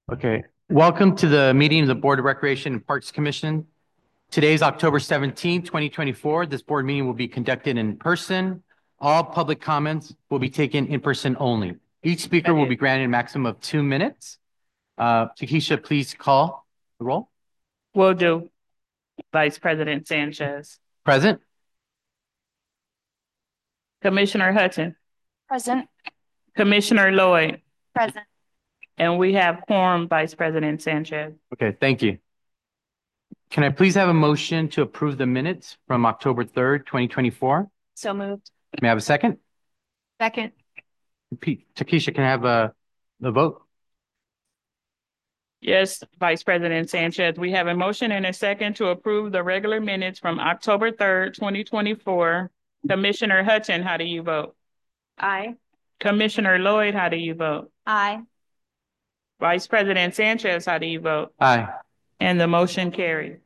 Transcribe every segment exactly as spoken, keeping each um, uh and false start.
Okay, welcome to the meeting of the Board of Recreation and Parks Commission. Today is October seventeenth, twenty twenty-four. This board meeting will be conducted in person. All public comments will be taken in person only. Each speaker will be granted a maximum of two minutes. Uh, Takesha, please call the roll. Will do. Vice President Sanchez. Present. Commissioner Hutton. Present. Commissioner Lloyd. Present. And we have quorum, Vice President Sanchez. Okay, thank you. Can I please have a motion to approve the minutes from October third, twenty twenty-four? So moved. May I have a second? Second. Pete, Takesha, can I have a, the vote? Yes, Vice President Sanchez, we have a motion and a second to approve the regular minutes from October third, twenty twenty-four. Commissioner Hutton, how do you vote? Aye. Commissioner Lloyd, how do you vote? Aye. Vice President Sanchez, how do you vote? Aye. And the motion carried.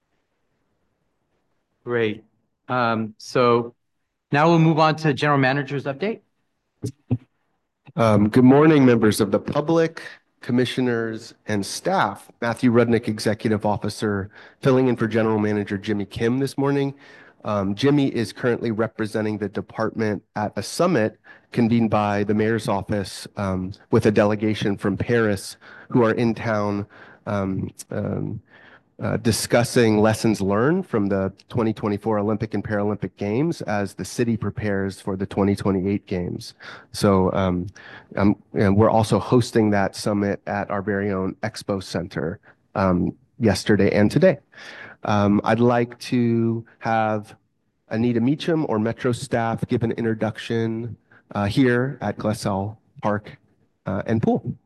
Great. Um, so now we'll move on to General Manager's update. Um, good morning, members of the public, commissioners, and staff. Matthew Rudnick, Executive Officer, filling in for General Manager Jimmy Kim this morning. Um, Jimmy is currently representing the department at a summit convened by the mayor's office um, with a delegation from Paris who are in town um, um, uh, discussing lessons learned from the twenty twenty-four Olympic and Paralympic Games as the city prepares for the twenty twenty-eight Games. So um, um, and we're also hosting that summit at our very own Expo Center um, yesterday and today. Um, I'd like to have Anita Meacham or Metro staff give an introduction uh, here at Glassell Park uh, and Pool.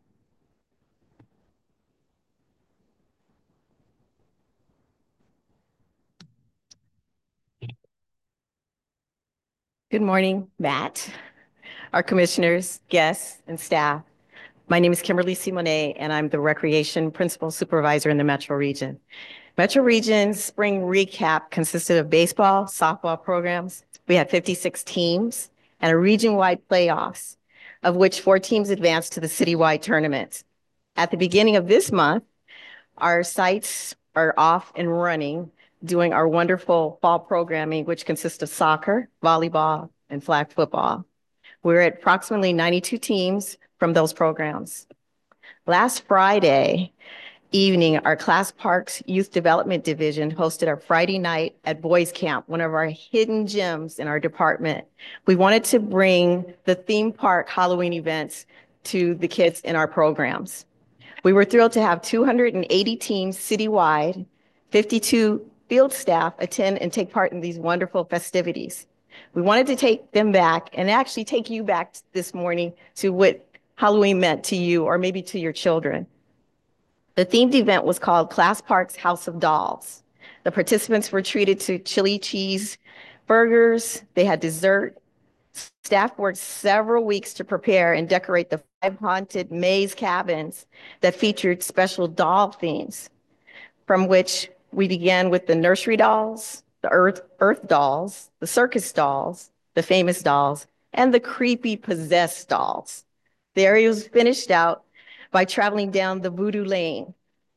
Good morning, Matt, our commissioners, guests, and staff. My name is Kimberly Simonet, and I'm the Recreation Principal Supervisor in the Metro Region. Metro Region's spring recap consisted of baseball, softball programs. We had fifty-six teams and a region-wide playoffs, of which four teams advanced to the citywide tournament. At the beginning of this month, our sites are off and running, doing our wonderful fall programming, which consists of soccer, volleyball, and flag football. We're at approximately ninety-two teams from those programs. Last Friday evening, our Class Parks Youth Development Division hosted our Friday night at Boys Camp, one of our hidden gems in our department. We wanted to bring the theme park Halloween events to the kids in our programs. We were thrilled to have two hundred eighty teams citywide, fifty-two field staff attend and take part in these wonderful festivities. We wanted to take them back and actually take you back this morning to what Halloween meant to you or maybe to your children. The themed event was called Class Parks House of Dolls. The participants were treated to chili cheese burgers. They had dessert. Staff worked several weeks to prepare and decorate the five haunted maze cabins that featured special doll themes, from which we began with the nursery dolls, the earth, earth dolls, the circus dolls, the famous dolls, and the creepy possessed dolls. The area was finished out by traveling down the Voodoo Lane.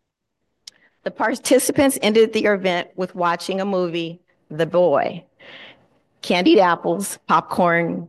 The participants ended the event with watching a movie, The Boy. Candied apples, popcorn,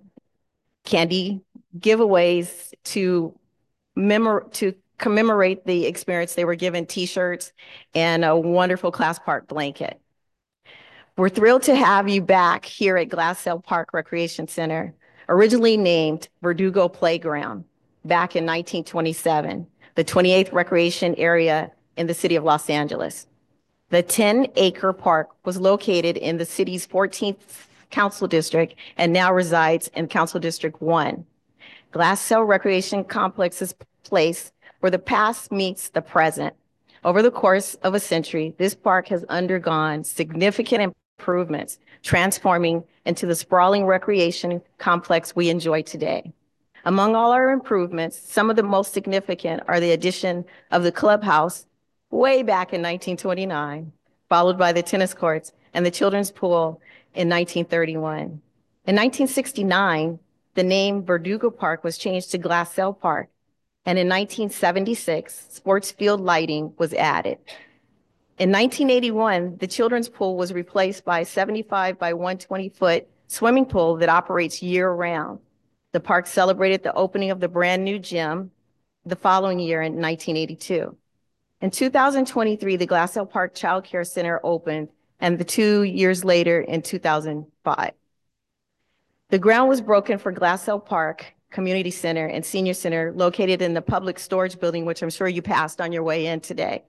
candy giveaways to, memor to commemorate the experience. They were given t-shirts and a wonderful Class Park blanket. We're thrilled to have you back here at Glassell Park Recreation Center, originally named Verdugo Playground back in nineteen twenty-seven, the twenty-eighth recreation area in the city of Los Angeles. The ten acre park was located in the city's fourteenth council district and now resides in Council District one. Glassell Recreation Complex's place where the past meets the present. Over the course of a century, this park has undergone significant improvements, transforming into the sprawling recreation complex we enjoy today. Among all our improvements, some of the most significant are the addition of the clubhouse way back in nineteen twenty-nine, followed by the tennis courts and the children's pool in nineteen thirty-one. In nineteen sixty-nine, the name Verdugo Park was changed to Glassell Park. And in nineteen seventy-six, sports field lighting was added. In nineteen eighty-one, the children's pool was replaced by a seventy-five by one hundred twenty foot swimming pool that operates year-round. The park celebrated the opening of the brand-new gym the following year in nineteen eighty-two. In two thousand twenty-three, the Glassell Park Child Care Center opened, and the two years later in two thousand five. The ground was broken for Glassell Park Community Center and Senior Center located in the public storage building, which I'm sure you passed on your way in today.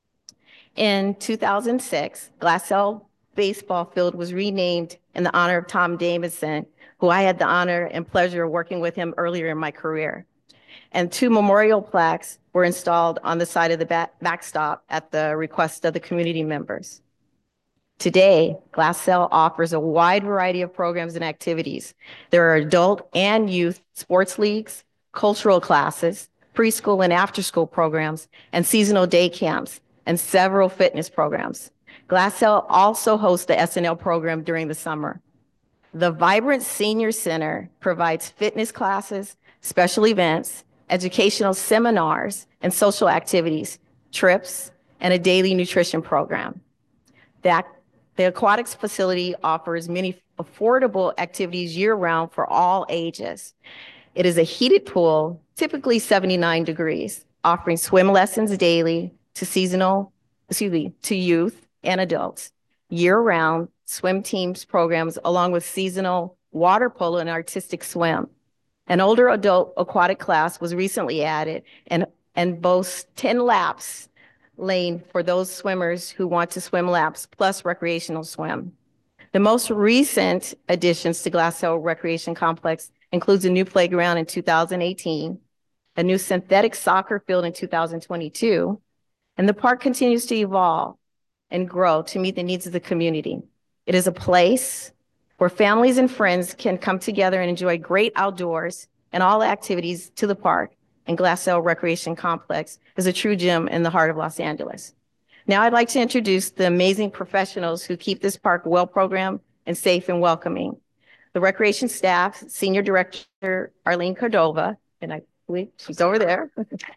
In two thousand six, Glassell Baseball Field was renamed in the honor of Tom Davidson, who I had the honor and pleasure of working with him earlier in my career. And two memorial plaques were installed on the side of the back backstop at the request of the community members. Today, Glassell offers a wide variety of programs and activities. There are adult and youth sports leagues, cultural classes, preschool and after-school programs, and seasonal day camps, and several fitness programs. Glassell also hosts the S N L program during the summer. The Vibrant Senior Center provides fitness classes, special events, educational seminars, and social activities, trips, and a daily nutrition program. The, the aquatics facility offers many affordable activities year-round for all ages. It is a heated pool, typically seventy-nine degrees, offering swim lessons daily to seasonal, excuse me, to youth and adults, year-round swim teams programs, along with seasonal water polo and artistic swim. An older adult aquatic class was recently added and, and boasts ten laps lane for those swimmers who want to swim laps, plus recreational swim. The most recent additions to Glassell Recreation Complex includes a new playground in two thousand eighteen, a new synthetic soccer field in two thousand twenty-two, and the park continues to evolve and grow to meet the needs of the community. It is a place where families and friends can come together and enjoy great outdoors and all activities to the park, and Glassell Recreation Complex is a true gem in the heart of Los Angeles. Now I'd like to introduce the amazing professionals who keep this park well-programmed and safe and welcoming. The recreation staff, Senior Director Arlene Cordova, and I believe she's over there.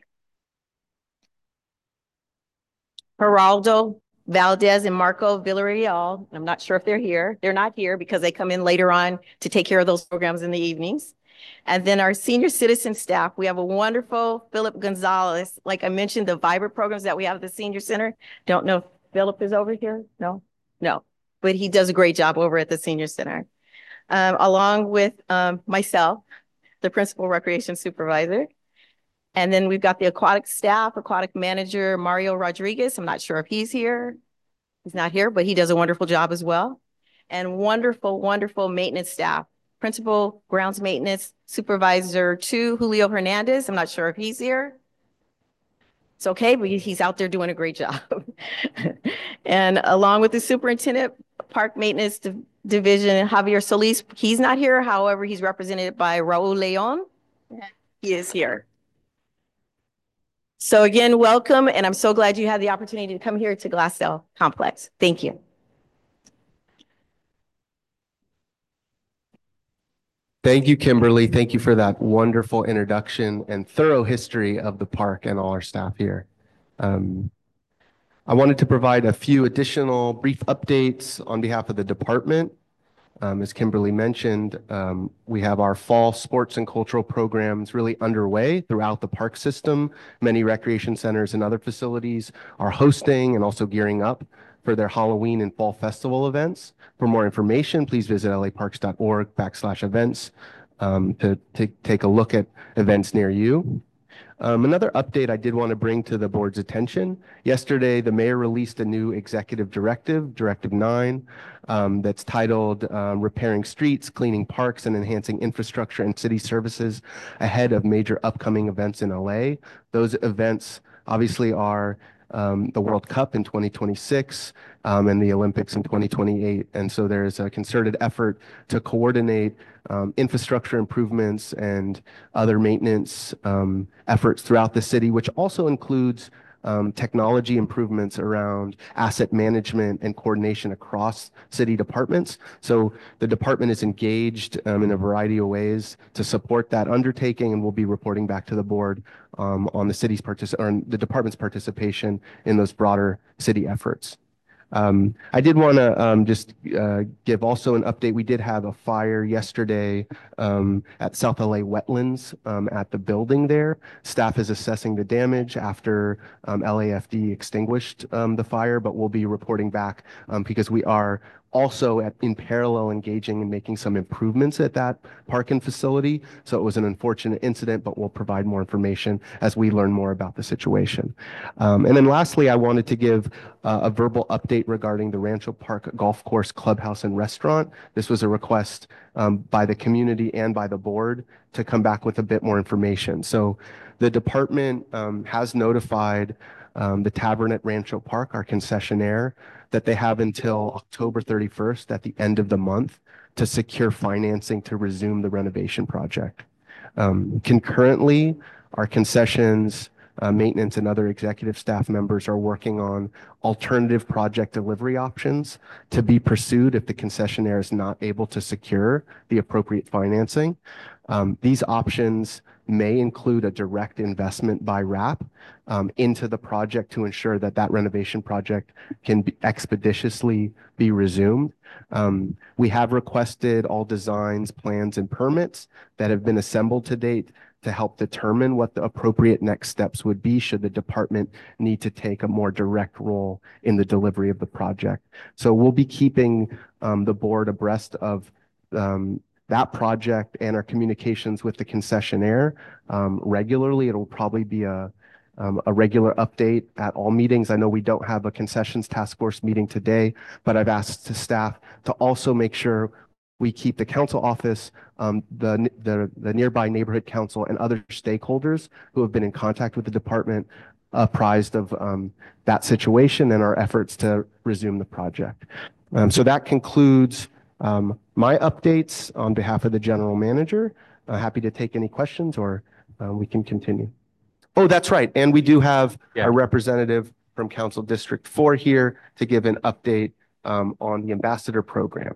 Geraldo Valdez and Marco Villarreal. I'm not sure if they're here. They're not here because they come in later on to take care of those programs in the evenings. And then our senior citizen staff, we have a wonderful Philip Gonzalez. Like I mentioned, the Vibrant programs that we have at the Senior Center. Don't know if Philip is over here. No, no, but he does a great job over at the Senior Center. Um, along with um, myself, the Principal Recreation Supervisor. And then we've got the aquatic staff, aquatic manager, Mario Rodriguez. I'm not sure if he's here. He's not here, but he does a wonderful job as well. And wonderful, wonderful maintenance staff. Principal Grounds Maintenance Supervisor two, Julio Hernandez. I'm not sure if he's here. It's okay, but he's out there doing a great job. And along with the Superintendent, Park Maintenance Div Division, Javier Solis. He's not here. However, he's represented by Raul Leon. He is here. So again, welcome, and I'm so glad you had the opportunity to come here to Glassell Complex. Thank you. Thank you, Kimberly. Thank you for that wonderful introduction and thorough history of the park and all our staff here. Um, I wanted to provide a few additional brief updates on behalf of the department. Um, as Kimberly mentioned, um, we have our fall sports and cultural programs really underway throughout the park system. Many recreation centers and other facilities are hosting and also gearing up for their Halloween and fall festival events. For more information, please visit laparks.org backslash events um, to, to take a look at events near you. Um, another update I did want to bring to the board's attention. Yesterday, the mayor released a new executive directive, Directive nine, um, that's titled um, Repairing Streets, Cleaning Parks, and Enhancing Infrastructure and City Services ahead of major upcoming events in L A. Those events obviously are um, the World Cup in twenty twenty-six um, and the Olympics in twenty twenty-eight. And so there's a concerted effort to coordinate um, infrastructure improvements and other maintenance um, efforts throughout the city, which also includes um, technology improvements around asset management and coordination across city departments. So the department is engaged um, in a variety of ways to support that undertaking, and we'll be reporting back to the board um, on the city's partic- or the department's participation in those broader city efforts. Um, I did want to um, just uh, give also an update. We did have a fire yesterday um, at South L A Wetlands um, at the building there. Staff is assessing the damage after um, L A F D extinguished um, the fire, but we'll be reporting back um, because we are also at, in parallel engaging and making some improvements at that park and facility. So it was an unfortunate incident, but we'll provide more information as we learn more about the situation. Um, and then lastly, I wanted to give uh, a verbal update regarding the Rancho Park Golf Course Clubhouse and Restaurant. This was a request um, by the community and by the board to come back with a bit more information. So the department um, has notified um, the Tavern at Rancho Park, our concessionaire, that they have until October thirty-first at the end of the month to secure financing to resume the renovation project. Um, concurrently, our concessions, uh, maintenance, and other executive staff members are working on alternative project delivery options to be pursued if the concessionaire is not able to secure the appropriate financing. Um, these options may include a direct investment by R A P um, into the project to ensure that that renovation project can be expeditiously be resumed. Um, we have requested all designs, plans, and permits that have been assembled to date to help determine what the appropriate next steps would be should the department need to take a more direct role in the delivery of the project. So we'll be keeping um, the board abreast of um, that project and our communications with the concessionaire um, regularly. It'll probably be a, um, a regular update at all meetings. I know we don't have a concessions task force meeting today, but I've asked the staff to also make sure we keep the council office, um, the, the, the nearby neighborhood council, and other stakeholders who have been in contact with the department apprised of um, that situation and our efforts to resume the project. Um, so that concludes um, my updates on behalf of the general manager. Uh, happy to take any questions, or uh, we can continue. Oh, that's right. And we do have Yeah. our representative from Council District four here to give an update um, on the ambassador program.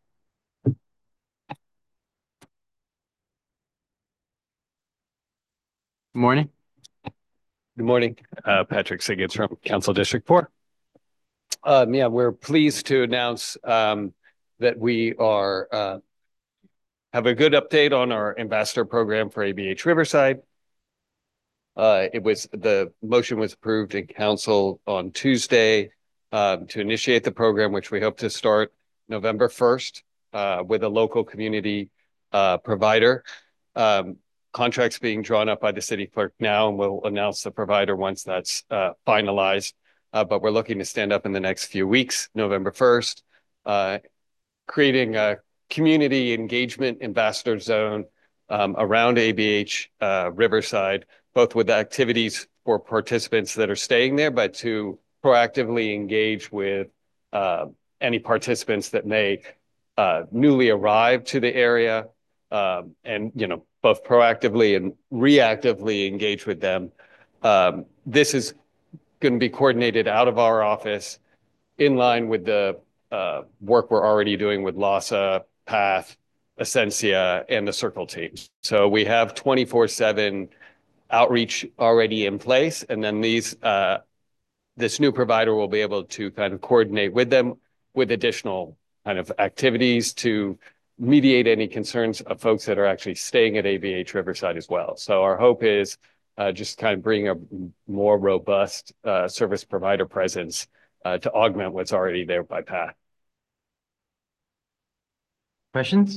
Good morning. Good morning, uh, Patrick Siggins from Council District four. Um, yeah, we're pleased to announce um, that we are uh, have a good update on our ambassador program for A B H Riverside. Uh, it was the motion was approved in council on Tuesday um, to initiate the program, which we hope to start November first uh, with a local community uh, provider. Um, Contracts being drawn up by the city clerk now, and we'll announce the provider once that's uh, finalized. Uh, but we're looking to stand up in the next few weeks, November first, uh, creating a community engagement ambassador zone um, around A B H uh, Riverside, both with activities for participants that are staying there, but to proactively engage with uh, any participants that may uh, newly arrive to the area, um, and, you know, both proactively and reactively engage with them. Um, this is going to be coordinated out of our office in line with the uh, work we're already doing with LASA, PATH, Essentia, and the Circle team. So we have twenty-four seven outreach already in place, and then these uh, this new provider will be able to kind of coordinate with them with additional kind of activities to mediate any concerns of folks that are actually staying at A B H Riverside as well. So our hope is uh, just kind of bring a more robust uh, service provider presence uh, to augment what's already there by PATH. Questions?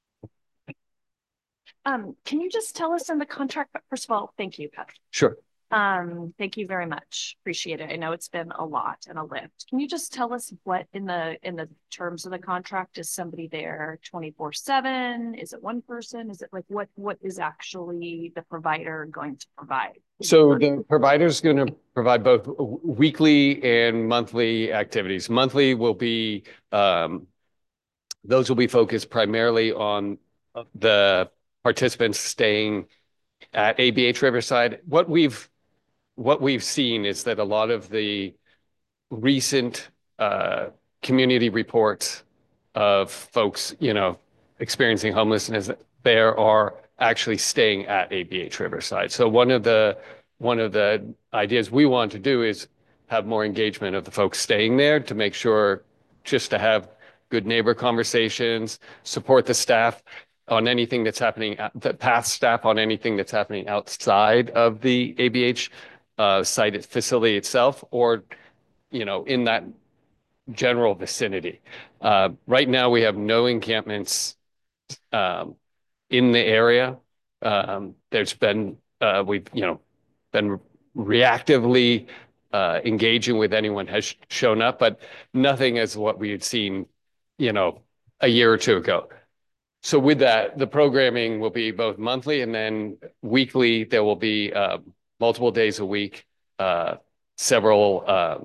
Um, can you just tell us in the contract, first of all, thank you, Patrick. Sure. Um, thank you very much. Appreciate it. I know it's been a lot and a lift. Can you just tell us what in the in the terms of the contract, is somebody there twenty-four seven? Is it one person? Is it like what what is actually the provider going to provide? So the provider is going to provide both weekly and monthly activities. Monthly will be, um, those will be focused primarily on the participants staying at A B H Riverside. What we've what we've seen is that a lot of the recent uh, community reports of folks, you know, experiencing homelessness there are actually staying at A B H Riverside. So one of the one of the ideas we want to do is have more engagement of the folks staying there to make sure just to have good neighbor conversations, support the staff on anything that's happening, the path staff on anything that's happening outside of the A B H uh, site facility itself, or, you know, in that general vicinity. Uh, right now, we have no encampments um, in the area. Um, there's been, uh, we've, you know, been reactively uh, engaging with anyone has shown up, but nothing as what we had seen, you know, a year or two ago. So with that, the programming will be both monthly and then weekly. There will be uh, multiple days a week, uh, several uh,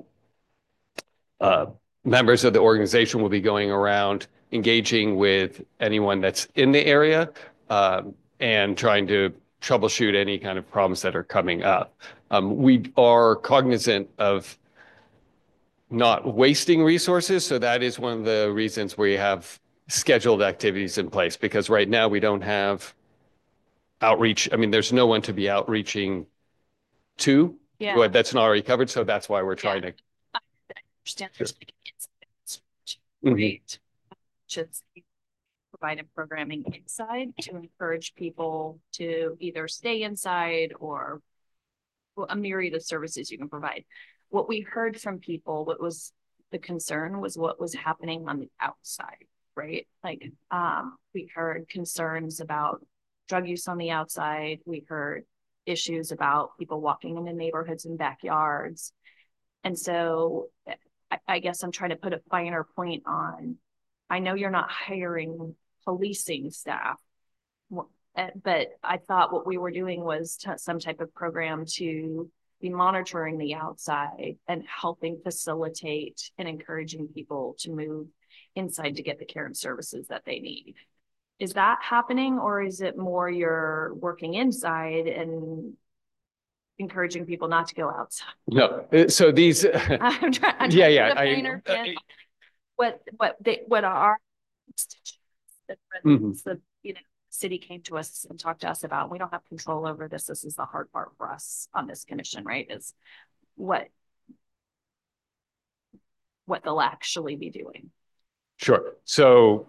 uh, members of the organization will be going around engaging with anyone that's in the area um, and trying to troubleshoot any kind of problems that are coming up. Um, we are cognizant of not wasting resources. So that is one of the reasons we have scheduled activities in place, because right now we don't have outreach. I mean, there's no one to be outreaching to. Yeah. But that's not already covered. So that's why we're trying Yeah. to. I understand there's like it's Mhm. great. Should provide programming inside to encourage people to either stay inside or well, a myriad of services you can provide. What we heard from people, what was the concern was what was happening on the outside, right? Like um, we heard concerns about drug use on the outside. We heard issues about people walking into neighborhoods and backyards. And so I, I guess I'm trying to put a finer point on, I know you're not hiring policing staff, but I thought what we were doing was t- some type of program to be monitoring the outside and helping facilitate and encouraging people to move inside to get the care and services that they need. Is that happening, or is it more you're working inside and encouraging people not to go outside? No, uh, so these. I'm trying. I'm Yeah, trying yeah, to put a I- finer uh, pin on what what they what our the, Mhm. the you know city came to us and talked to us about. We don't have control over this. This is the hard part for us on this commission, right? Is what what they'll actually be doing. Sure. So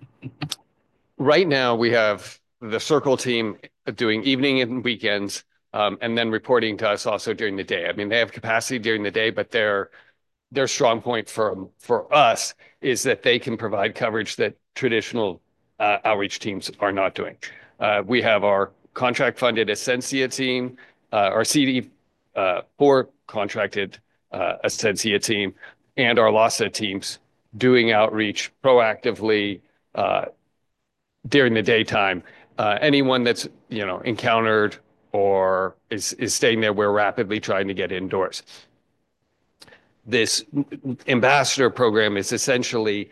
right now we have the Circle team doing evening and weekends, um, and then reporting to us also during the day. I mean, they have capacity during the day, but their their strong point for for us is that they can provide coverage that traditional uh, outreach teams are not doing. Uh, we have our contract funded Essentia team, uh, our C D uh, four contracted uh, Essentia team, and our LASA teams doing outreach proactively uh, during the daytime. Uh, anyone that's, you know, encountered or is, is staying there, we're rapidly trying to get indoors. This ambassador program is essentially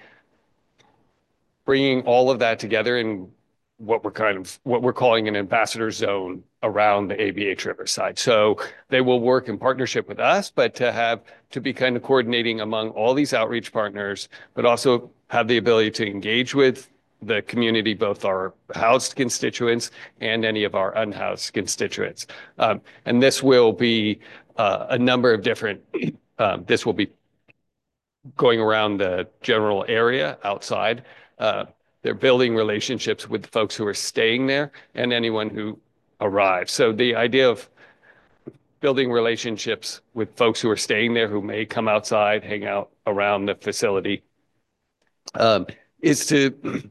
bringing all of that together in what we're kind of, what we're calling an ambassador zone around the A B H Riverside. So they will work in partnership with us, but to have, to be kind of coordinating among all these outreach partners, but also have the ability to engage with the community, both our housed constituents and any of our unhoused constituents. Um, and this will be uh, a number of different, um, this will be going around the general area outside. Uh, they're building relationships with the folks who are staying there and anyone who arrives. So the idea of building relationships with folks who are staying there, who may come outside, hang out around the facility, um, is to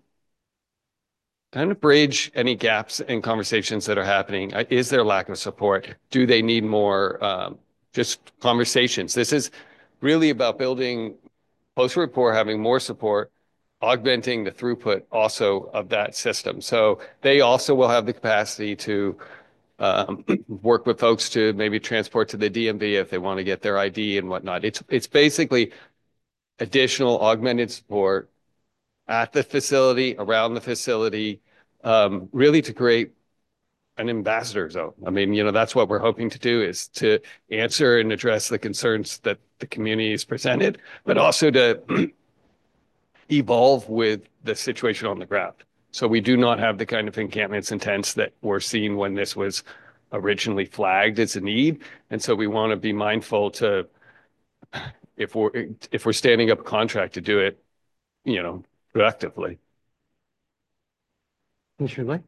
kind of bridge any gaps in conversations that are happening. Is there lack of support? Do they need more um, just conversations? This is really about building closer rapport, having more support, augmenting the throughput also of that system. So they also will have the capacity to um, work with folks to maybe transport to the D M V if they want to get their I D and whatnot. It's it's basically additional augmented support at the facility, around the facility, um, really to create an ambassador zone. I mean, you know, that's what we're hoping to do, is to answer and address the concerns that the community has presented, but also to evolve with the situation on the ground. So we do not have the kind of encampments and tents that were seen when this was originally flagged as a need. And so we want to be mindful to, if we're, if we're standing up a contract, to do it, you know, productively. Commissioner Lay?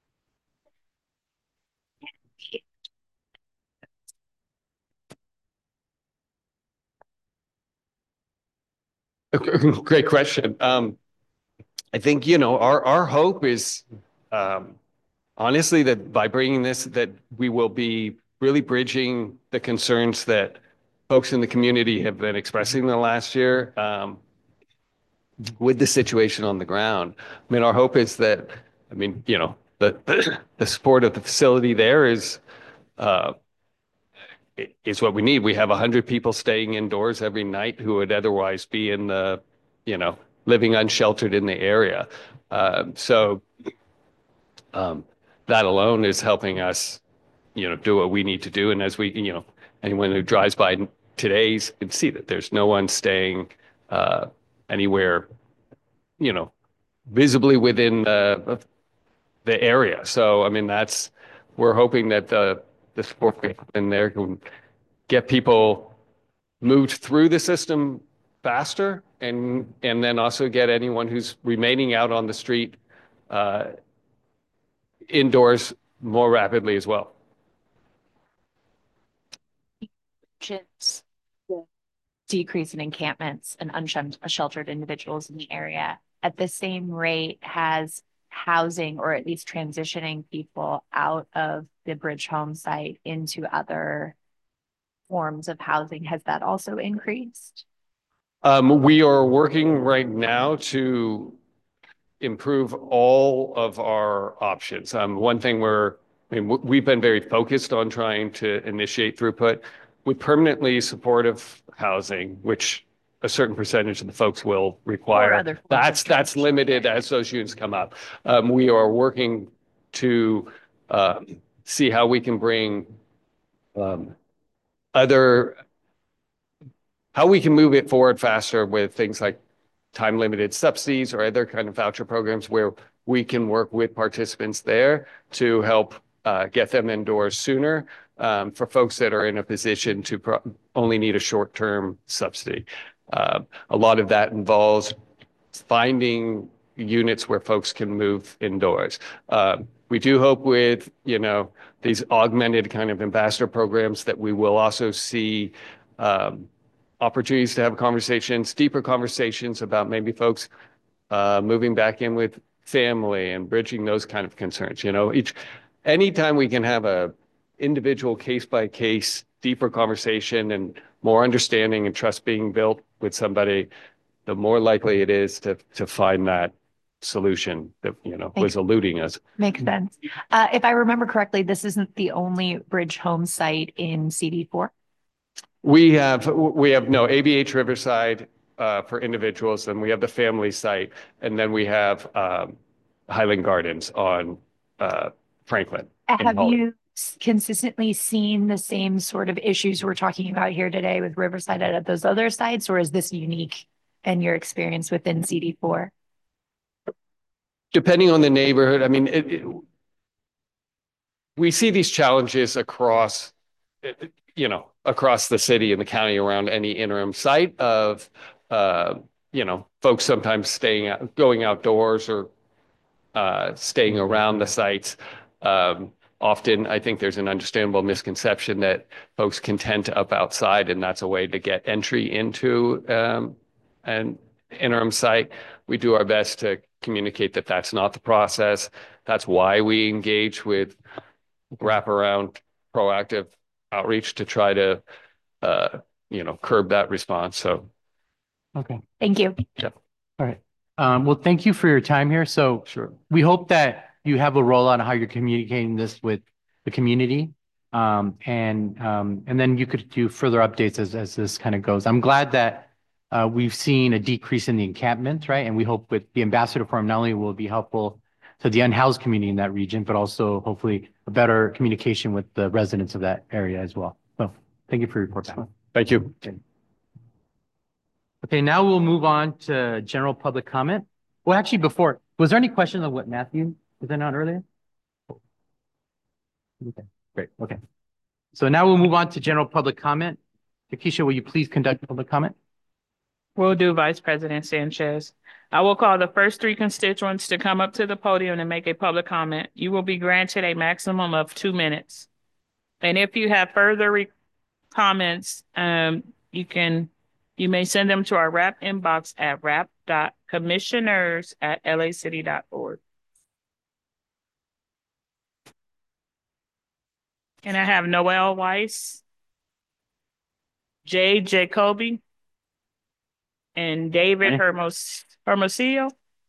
Great question. Um, I think, you know, our, our hope is, um, honestly, that by bringing this, that we will be really bridging the concerns that folks in the community have been expressing the last year, um, with the situation on the ground. I mean, our hope is that, I mean, you know, the, the, the support of the facility there is, uh, is what we need. We have a hundred people staying indoors every night who would otherwise be in the, you know, living unsheltered in the area. Uh, so um, that alone is helping us, you know, do what we need to do. And as we, you know, anyone who drives by today's can see that there's no one staying uh, anywhere, you know, visibly within the, the area. So, I mean, that's, we're hoping that the, the support in there can get people moved through the system faster, and and then also get anyone who's remaining out on the street uh, indoors more rapidly as well. Just the decrease in encampments and unsheltered individuals in the area at the same rate has housing, or at least transitioning people out of the Bridge Home site into other forms of housing, has that also increased? Um, we are working right now to improve all of our options. Um, one thing we're, I mean, we've been very focused on trying to initiate throughput with permanently supportive housing, which a certain percentage of the folks will require. That's that's limited as those units come up. Um, we are working to uh, see how we can bring um, other, how we can move it forward faster with things like time limited subsidies or other kind of voucher programs where we can work with participants there to help uh, get them indoors sooner, um, for folks that are in a position to pro- only need a short-term subsidy. Uh, a lot of that involves finding units where folks can move indoors. Uh, we do hope with, you know, these augmented kind of ambassador programs that we will also see um, opportunities to have conversations, deeper conversations about maybe folks uh, moving back in with family and bridging those kind of concerns. You know, each, anytime we can have a individual case by case, deeper conversation and more understanding and trust being built with somebody, the more likely it is to to find that solution that, you know, was eluding us. Makes sense. Uh, if I remember correctly, this isn't the only Bridge Home site in C D four. We have, we have, no, A B H Riverside uh, for individuals, and we have the family site, and then we have um, Highland Gardens on uh, Franklin. Have you consistently seen the same sort of issues we're talking about here today with Riverside at those other sites, or is this unique in your experience within C D four? Depending on the neighborhood, I mean, it, it, we see these challenges across, you know, across the city and the county around any interim site of, uh, you know, folks sometimes staying out, going outdoors or uh, staying around the sites. Um, often, I think there's an understandable misconception that folks can tend to up outside, and that's a way to get entry into um, an interim site. We do our best to communicate that that's not the process. That's why we engage with wraparound proactive outreach to try to, uh, you know, curb that response. So, Okay. Thank you. Yeah. All right. Um, well, thank you for your time here. So sure. We hope that you have a rollout on how you're communicating this with the community. Um, and, um, and then you could do further updates as, as this kind of goes. I'm glad that uh, we've seen a decrease in the encampment, right? And we hope with the ambassador forum, not only will it be helpful to the unhoused community in that region, but also hopefully a better communication with the residents of that area as well. So thank you for your report, Pat. Thank you. Okay, now we'll move on to general public comment. Well, actually, before, was there any questions on what Matthew was there not earlier? Okay, great. Okay. So now we'll move on to general public comment. Takesha, will you please conduct public comment? Will do, Vice President Sanchez. I will call the first three constituents to come up to the podium and make a public comment. You will be granted a maximum of two minutes. And if you have further re- comments, um, you can, you may send them to our R A P inbox at rap dot commissioners at l a city dot org. And I have Noel Weiss, Jay Jacoby, and David Hermos, Hermosillo.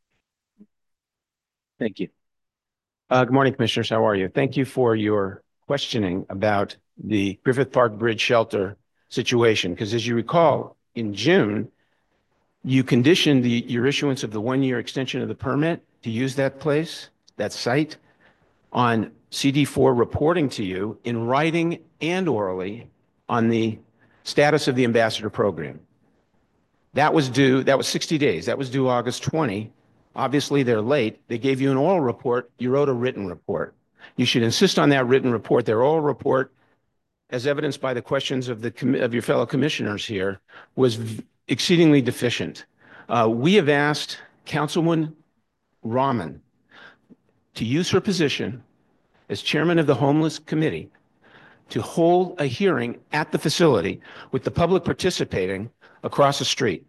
Thank you. Uh, good morning, Commissioners. How are you? Thank you for your questioning about the Griffith Park Bridge Shelter situation. Because as you recall, in June, you conditioned the, your issuance of the one-year extension of the permit to use that place, that site, on C D four reporting to you in writing and orally on the status of the ambassador program. That was due, that was sixty days. That was due August twentieth. Obviously, they're late. They gave you an oral report. You wrote a written report. You should insist on that written report. Their oral report, as evidenced by the questions of, the, of your fellow commissioners here, was exceedingly deficient. Uh, we have asked Councilwoman Rahman to use her position as chairman of the Homeless Committee to hold a hearing at the facility with the public participating across the street.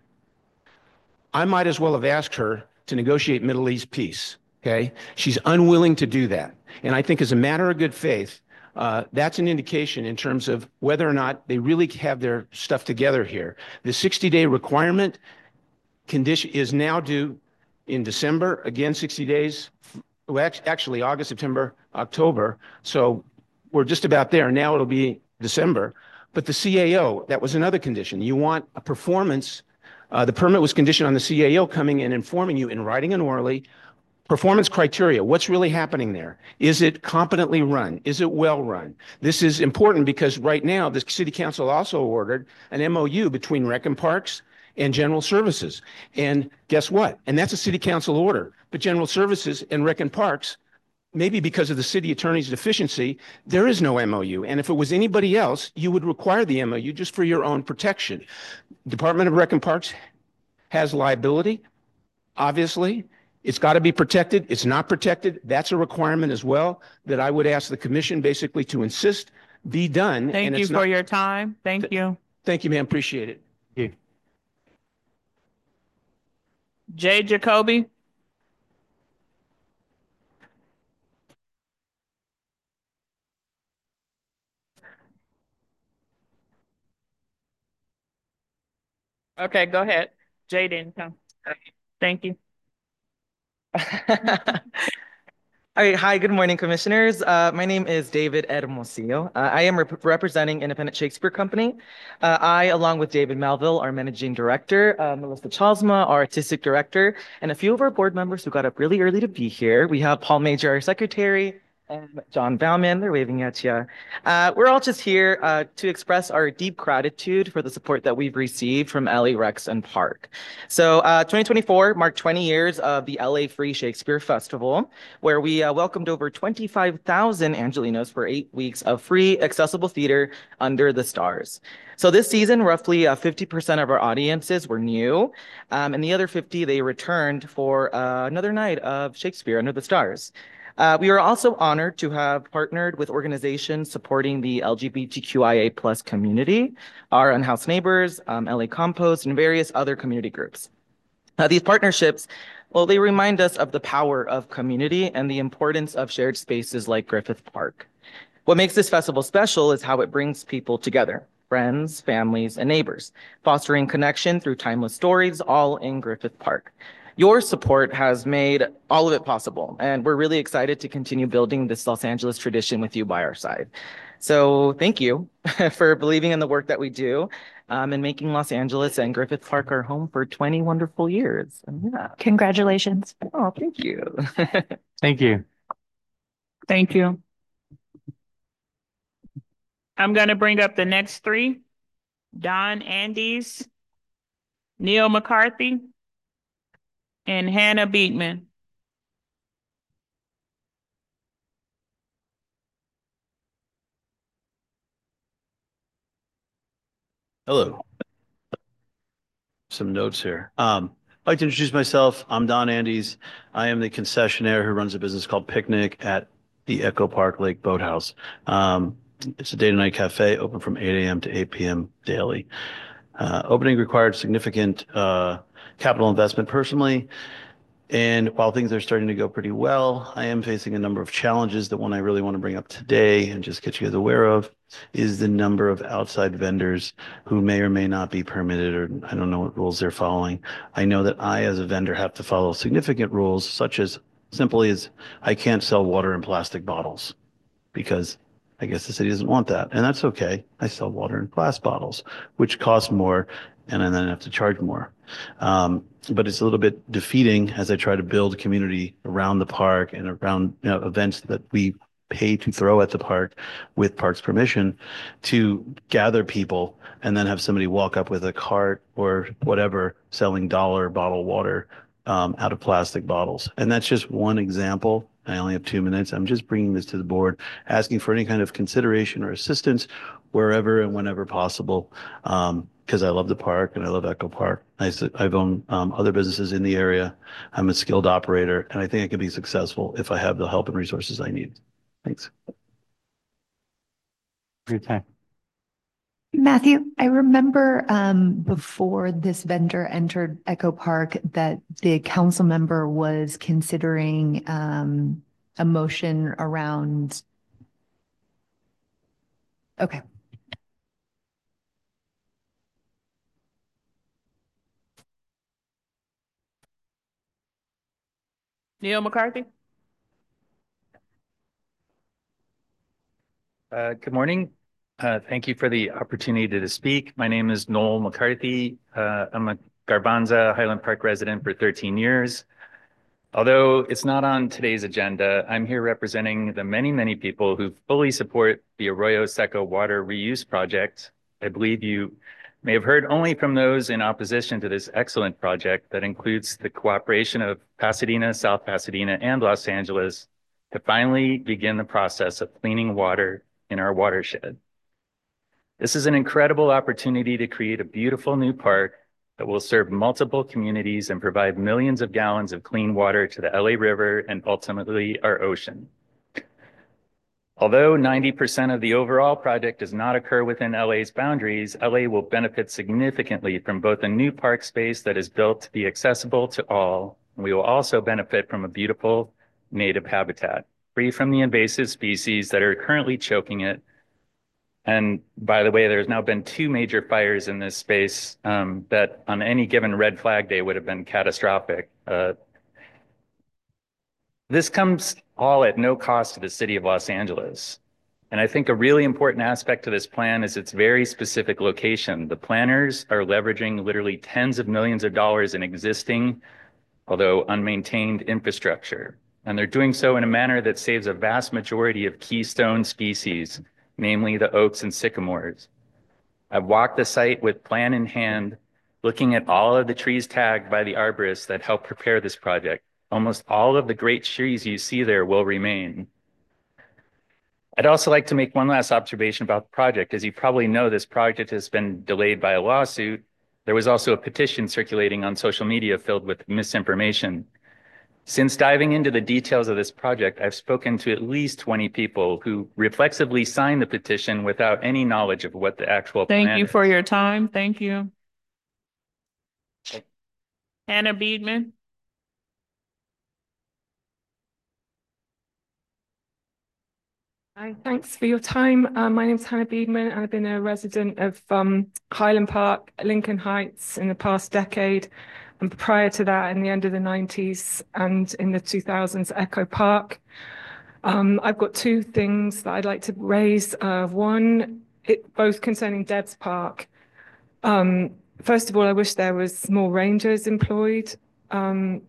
I might as well have asked her to negotiate Middle East peace, okay? She's unwilling to do that. And I think as a matter of good faith, uh, that's an indication in terms of whether or not they really have their stuff together here. The sixty-day requirement condition is now due in December, again, sixty days, well, actually August, September, October. So we're just about there. Now it'll be December. But the C A O, that was another condition. You want a performance. Uh, the permit was conditioned on the C A O coming and informing you in writing and orally performance criteria. What's really happening there? Is it competently run? Is it well run? This is important because right now the City Council also ordered an M O U between Rec and Parks and General Services. And guess what? And that's a City Council order. But General Services and Rec and Parks, maybe because of the city attorney's deficiency, there is no M O U. And if it was anybody else, you would require the M O U just for your own protection. Department of Rec and Parks has liability, obviously. It's got to be protected. It's not protected. That's a requirement as well that I would ask the commission basically to insist be done. Thank and you it's for not... your time. Thank Th you. Thank you, ma'am. Appreciate it. Thank you. Jay Jacoby. Okay, go ahead. Jay didn't come. Thank you. All right, hi, good morning, commissioners. Uh, my name is David Hermosillo. Uh, I am rep representing Independent Shakespeare Company. Uh, I, along with David Melville, our managing director, uh, Melissa Chalsma, our artistic director, and a few of our board members who got up really early to be here. We have Paul Major, our secretary, and John Bauman, they're waving at you. Uh, we're all just here uh, to express our deep gratitude for the support that we've received from L A Recs and Park. So uh, twenty twenty-four marked twenty years of the L A Free Shakespeare Festival, where we uh, welcomed over twenty-five thousand Angelinos for eight weeks of free accessible theater under the stars. So this season, roughly uh, fifty percent of our audiences were new, um, and the other fifty, they returned for uh, another night of Shakespeare under the stars. Uh, we are also honored to have partnered with organizations supporting the L G B T Q I A plus community, our Unhoused Neighbors, um, L A Compost, and various other community groups. Uh, these partnerships, well, they remind us of the power of community and the importance of shared spaces like Griffith Park. What makes this festival special is how it brings people together, friends, families, and neighbors, fostering connection through timeless stories, all in Griffith Park. Your support has made all of it possible, and we're really excited to continue building this Los Angeles tradition with you by our side. So thank you for believing in the work that we do um, and making Los Angeles and Griffith Park our home for twenty wonderful years. And yeah. Congratulations. Oh, thank you. Thank you. Thank you. I'm going to bring up the next three. Don Andes, Neil McCarthy, and Hannah Beatman. Hello. Some notes here. Um, I'd like to introduce myself. I'm Don Andes. I am the concessionaire who runs a business called Picnic at the Echo Park Lake Boathouse. Um, it's a day to night cafe open from eight a m to eight p m daily. Uh, opening required significant uh, capital investment personally. And while things are starting to go pretty well, I am facing a number of challenges. The one I really want to bring up today and just get you guys aware of is the number of outside vendors who may or may not be permitted, or I don't know what rules they're following. I know that I, as a vendor, have to follow significant rules, such as simply as I can't sell water in plastic bottles because I guess the city doesn't want that. And that's okay. I sell water in glass bottles, which cost more, and then I have to charge more. Um, but it's a little bit defeating as I try to build community around the park and around, you know, events that we pay to throw at the park with parks permission to gather people and then have somebody walk up with a cart or whatever selling dollar bottled water um, out of plastic bottles. And that's just one example. I only have two minutes. I'm just bringing this to the board, asking for any kind of consideration or assistance wherever and whenever possible. Um, because I love the park and I love Echo Park. I, I've owned um, other businesses in the area. I'm a skilled operator, and I think I can be successful if I have the help and resources I need. Thanks. Your time. Matthew, I remember um, before this vendor entered Echo Park that the council member was considering um, a motion around. Okay. Neil McCarthy. Uh, good morning. Uh, thank you for the opportunity to speak. My name is Noel McCarthy. Uh, I'm a Garbanza Highland Park resident for thirteen years. Although it's not on today's agenda, I'm here representing the many, many people who fully support the Arroyo Seco water reuse project. I believe you may have heard only from those in opposition to this excellent project that includes the cooperation of Pasadena, South Pasadena, and Los Angeles to finally begin the process of cleaning water in our watershed. This is an incredible opportunity to create a beautiful new park that will serve multiple communities and provide millions of gallons of clean water to the L A River and ultimately our ocean. Although ninety percent of the overall project does not occur within L A's boundaries, L A will benefit significantly from both a new park space that is built to be accessible to all, and we will also benefit from a beautiful native habitat, free from the invasive species that are currently choking it. And by the way, there's now been two major fires in this space um, that on any given red flag day would have been catastrophic. Uh, This comes all at no cost to the city of Los Angeles. And I think a really important aspect to this plan is its very specific location. The planners are leveraging literally tens of millions of dollars in existing, although unmaintained infrastructure. And they're doing so in a manner that saves a vast majority of keystone species, namely the oaks and sycamores. I've walked the site with plan in hand, looking at all of the trees tagged by the arborists that helped prepare this project. Almost all of the great trees you see there will remain. I'd also like to make one last observation about the project. As you probably know, this project has been delayed by a lawsuit. There was also a petition circulating on social media filled with misinformation. Since diving into the details of this project, I've spoken to at least twenty people who reflexively signed the petition without any knowledge of what the actual plan is. Thank you for your time. Thank you. Hannah Beedman. Hi, thanks for your time. Uh, my name is Hannah Beedman, and I've been a resident of um, Highland Park, Lincoln Heights in the past decade. And prior to that, in the end of the nineties and in the two thousands, Echo Park. Um, I've got two things that I'd like to raise. Uh, one, it, both concerning Debs Park. Um, first of all, I wish there was more rangers employed. Um,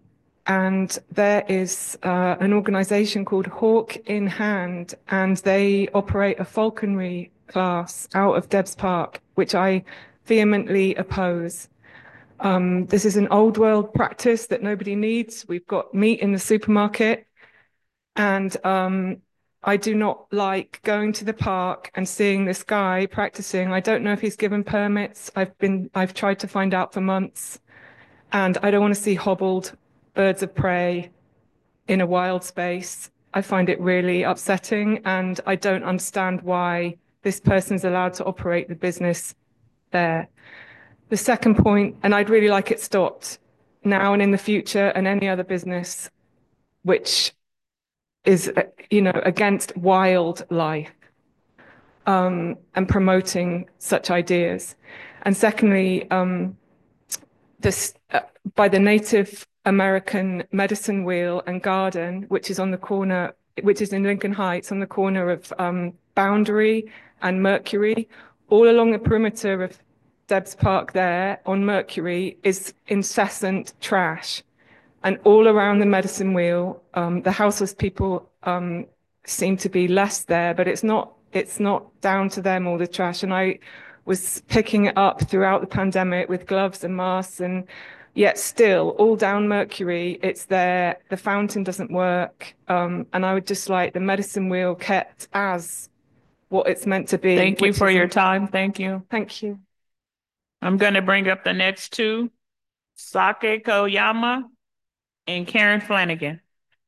and there is uh, an organization called Hawk in Hand, and they operate a falconry class out of Debs Park, which I vehemently oppose. Um, this is an old world practice that nobody needs. We've got meat in the supermarket, and um, I do not like going to the park and seeing this guy practicing. I don't know if he's given permits. I've been, I've tried to find out for months, and I don't want to see hobbled birds of prey in a wild space. I find it really upsetting, and I don't understand why this person's allowed to operate the business there. The second point, and I'd really like it stopped now and in the future, and any other business which is, you know, against wildlife um, and promoting such ideas. And secondly, um, this uh, by the Native American Medicine Wheel and Garden, which is on the corner, which is in Lincoln Heights, on the corner of um, Boundary and Mercury, all along the perimeter of Debs Park there on Mercury is incessant trash. And all around the Medicine Wheel, um, the houseless people um, seem to be less there, but it's not, it's not down to them, all the trash. And I was picking it up throughout the pandemic with gloves and masks, and yet still all down Mercury, it's there. The fountain doesn't work. Um, and I would just like the Medicine Wheel kept as what it's meant to be. Thank you for your time. Thank you. Thank you. I'm going to bring up the next two, Sake Koyama and Karen Flanagan.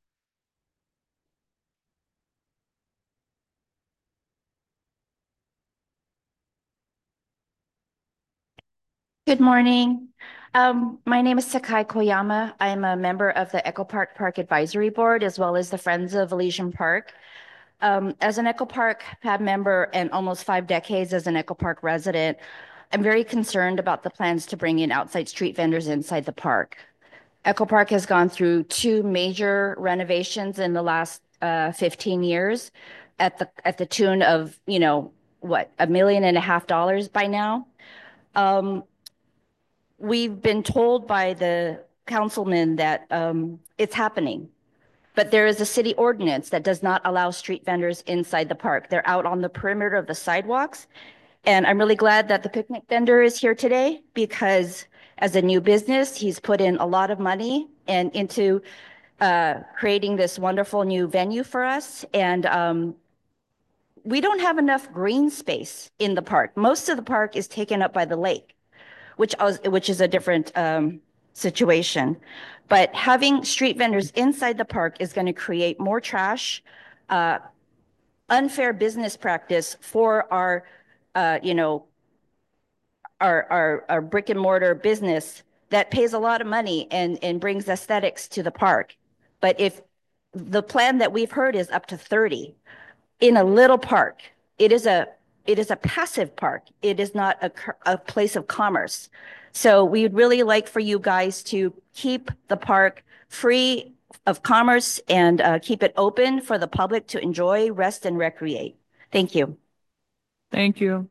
Good morning. Um, my name is Sakai Koyama. I'm a member of the Echo Park Park Advisory Board, as well as the Friends of Elysian Park. Um, as an Echo Park P A B member and almost five decades as an Echo Park resident, I'm very concerned about the plans to bring in outside street vendors inside the park. Echo Park has gone through two major renovations in the last uh, fifteen years at the at the tune of, you know, what, a million and a half dollars by now. Um, we've been told by the councilman that um, it's happening, but there is a city ordinance that does not allow street vendors inside the park. They're out on the perimeter of the sidewalks. And I'm really glad that the picnic vendor is here today, because as a new business, he's put in a lot of money and into uh, creating this wonderful new venue for us. And um, we don't have enough green space in the park. Most of the park is taken up by the lake, which, which is a different um, situation. But having street vendors inside the park is going to create more trash, uh, unfair business practice for our Uh, you know, our, our, our brick and mortar business that pays a lot of money and, and brings aesthetics to the park. But if the plan that we've heard is up to thirty in a little park, it is a, it is a passive park. It is not a, a place of commerce. So we'd really like for you guys to keep the park free of commerce and uh, keep it open for the public to enjoy, rest, and recreate. Thank you. Thank you.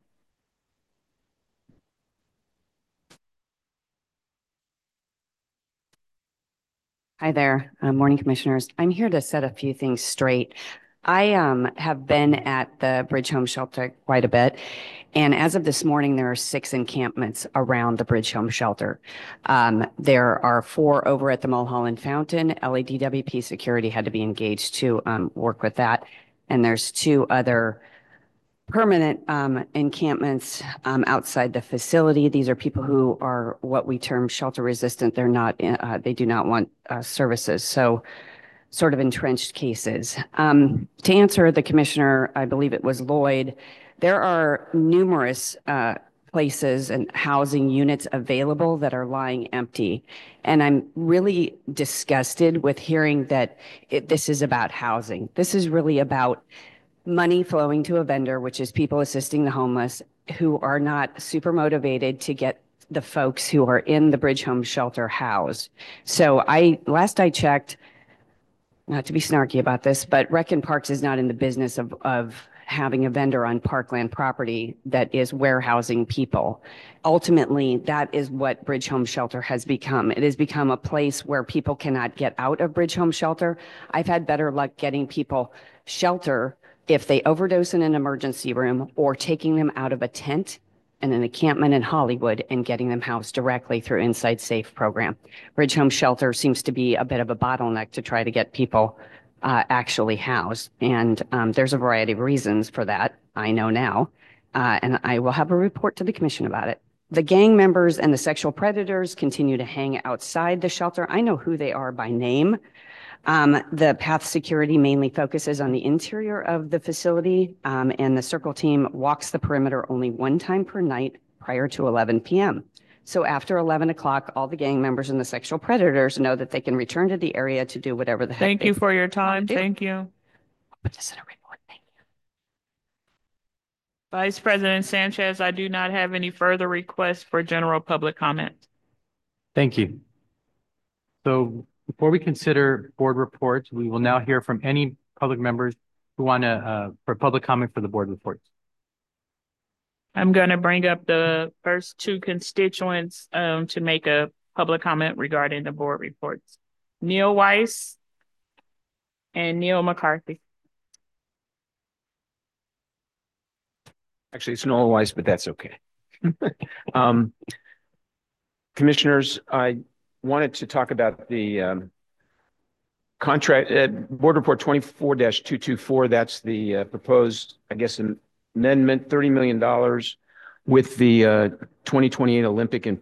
Hi there, uh, morning commissioners. I'm here to set a few things straight. I um, have been at the Bridge Home Shelter quite a bit, and as of this morning, there are six encampments around the Bridge Home Shelter. Um, there are four over at the Mulholland Fountain. L A D W P security had to be engaged to um, work with that, and there's two other permanent um, encampments um, outside the facility. These are people who are what we term shelter resistant. They're not, uh, they do not want uh, services. So sort of entrenched cases. Um, to answer the commissioner, I believe it was Lloyd, there are numerous uh, places and housing units available that are lying empty. And I'm really disgusted with hearing that it, this is about housing. This is really about money flowing to a vendor, which is people assisting the homeless who are not super motivated to get the folks who are in the Bridge Home Shelter housed. So I, last I checked, not to be snarky about this, but Rec and Parks is not in the business of, of having a vendor on parkland property that is warehousing people. Ultimately, that is what Bridge Home Shelter has become. It has become a place where people cannot get out of Bridge Home Shelter. I've had better luck getting people shelter if they overdose in an emergency room, or taking them out of a tent and an encampment in Hollywood and getting them housed directly through Inside Safe program. Bridge Home Shelter seems to be a bit of a bottleneck to try to get people uh, actually housed. And um, there's a variety of reasons for that, I know now. Uh, and I will have a report to the commission about it. The gang members and the sexual predators continue to hang outside the shelter. I know who they are by name. Um, the path security mainly focuses on the interior of the facility, um, and the circle team walks the perimeter only one time per night prior to eleven p m So after eleven o'clock, all the gang members and the sexual predators know that they can return to the area to do whatever the heck. Thank they you for your time. do. Thank you. Put this in a report. Thank you. Vice President Sanchez, I do not have any further requests for general public comment. Thank you. So before we consider board reports, we will now hear from any public members who want to, uh, for public comment for the board reports. I'm going to bring up the first two constituents um, to make a public comment regarding the board reports. Neil Weiss and Neil McCarthy. Actually, it's Noel Weiss, but that's okay. um, Commissioners, I wanted to talk about the um, contract, uh, Board Report twenty-four dash two twenty-four. That's the uh, proposed, I guess, amendment, thirty million dollars with the uh, twenty twenty-eight Olympic and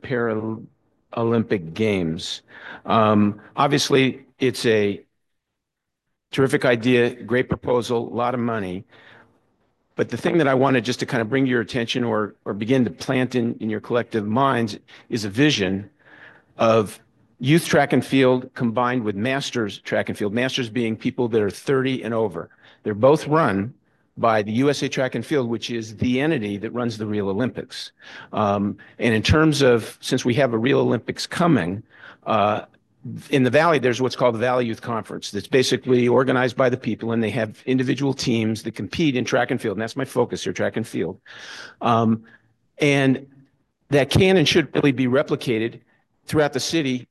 Paralympic Games. Um, obviously, it's a terrific idea, great proposal, a lot of money. But the thing that I wanted just to kind of bring to your attention, or, or begin to plant in, in your collective minds, is a vision of youth track and field combined with masters track and field, masters being people that are thirty and over. They're both run by the U S A Track and Field, which is the entity that runs the Real Olympics. Um, and in terms of, since we have a Real Olympics coming, uh, in the Valley, there's what's called the Valley Youth Conference that's basically organized by the people, and they have individual teams that compete in track and field. And that's my focus here, track and field. Um, and that can and should really be replicated throughout the city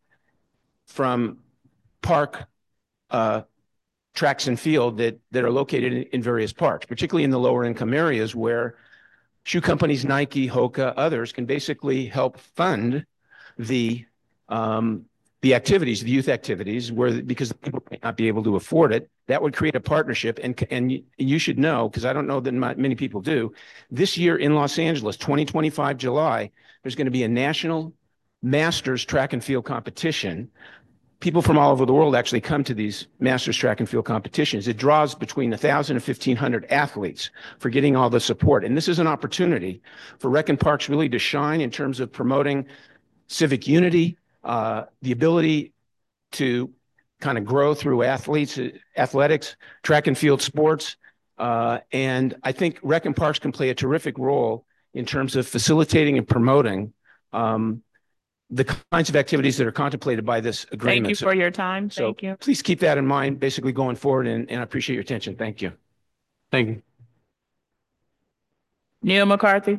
from park uh, tracks and field that, that are located in, in various parks, particularly in the lower income areas where shoe companies, Nike, Hoka, others can basically help fund the um, the activities, the youth activities, where because the people may not be able to afford it. That would create a partnership. And, and you should know, because I don't know that many people do, this year in Los Angeles, twenty twenty-five July, there's going to be a national masters track and field competition. People from all over the world actually come to these masters track and field competitions. It draws between one thousand and fifteen hundred athletes for getting all the support. And this is an opportunity for Rec and Parks really to shine in terms of promoting civic unity, uh, the ability to kind of grow through athletes, athletics, track and field sports. Uh, and I think Rec and Parks can play a terrific role in terms of facilitating and promoting um, the kinds of activities that are contemplated by this agreement. Thank you So- for your time. so Thank you. please keep that in mind, basically going forward, and, and I appreciate your attention. Thank you. Thank you. Neil McCarthy.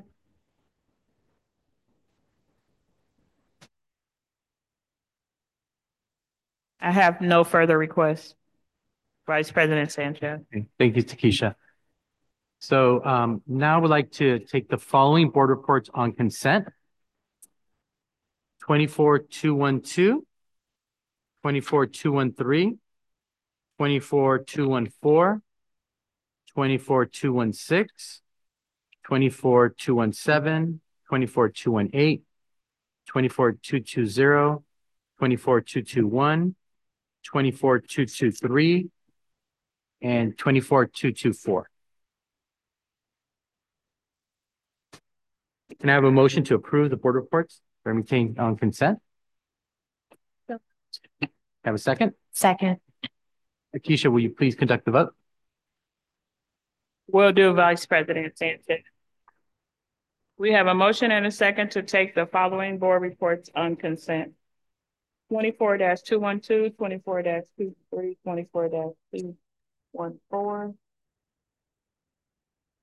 I have no further requests. Vice President Sanchez. Okay, thank you, Takesha. So um, now I would like to take the following board reports on consent. twenty-four two twelve, twenty-four two thirteen, twenty-four two fourteen, twenty-four two sixteen, twenty-four two seventeen, twenty-four two eighteen, twenty-four two twenty, twenty-four two twenty-one, twenty-four two twenty-three, and twenty-four two twenty-four. Can I have a motion to approve the board reports that are maintained on consent? Have a second? Second. Akeisha, will you please conduct the vote? Will do, Vice President Sanchez. We have a motion and a second to take the following board reports on consent. twenty-four two twelve, twenty-four two twenty-three, twenty-four two fourteen,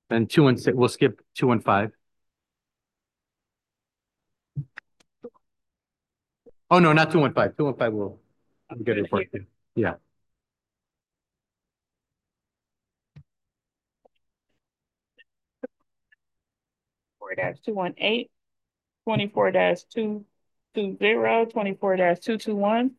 Then two and six, we'll skip two and five. Oh, no, not two and five. Two and five will, I'm good report. Yeah. Four dash two one eight, twenty-four dash two two zero, twenty-four dash two two one,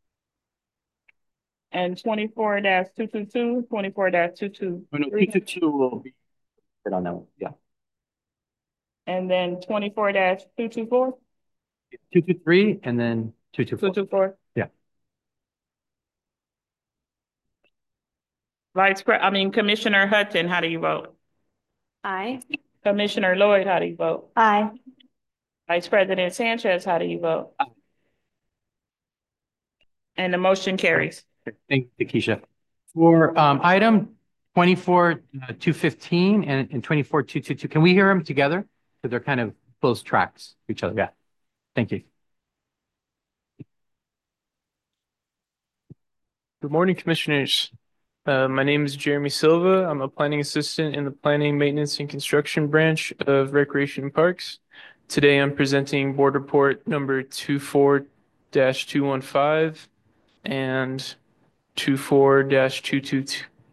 and twenty-four dash two two two, twenty-four dash two two. Oh, no, two two two will be good on that one. Yeah. And then twenty-four dash two two four, Two two three and then two two two four. two four. Yeah. Vice Pre, I mean Commissioner Hudson, how do you vote? Aye. Commissioner Lloyd, how do you vote? Aye. Vice President Sanchez, how do you vote? Aye. And the motion carries. Thank you, Keisha. For um, item twenty-four two fifteen and, and twenty-four two two two, can we hear them together? Because they're kind of close tracks to each other. Yeah. Thank you. Good morning, Commissioners. Uh, my name is Jeremy Silva. I'm a planning assistant in the Planning, Maintenance, and Construction branch of Recreation and Parks. Today, I'm presenting Board Report number two four dash two one five and two four dash two two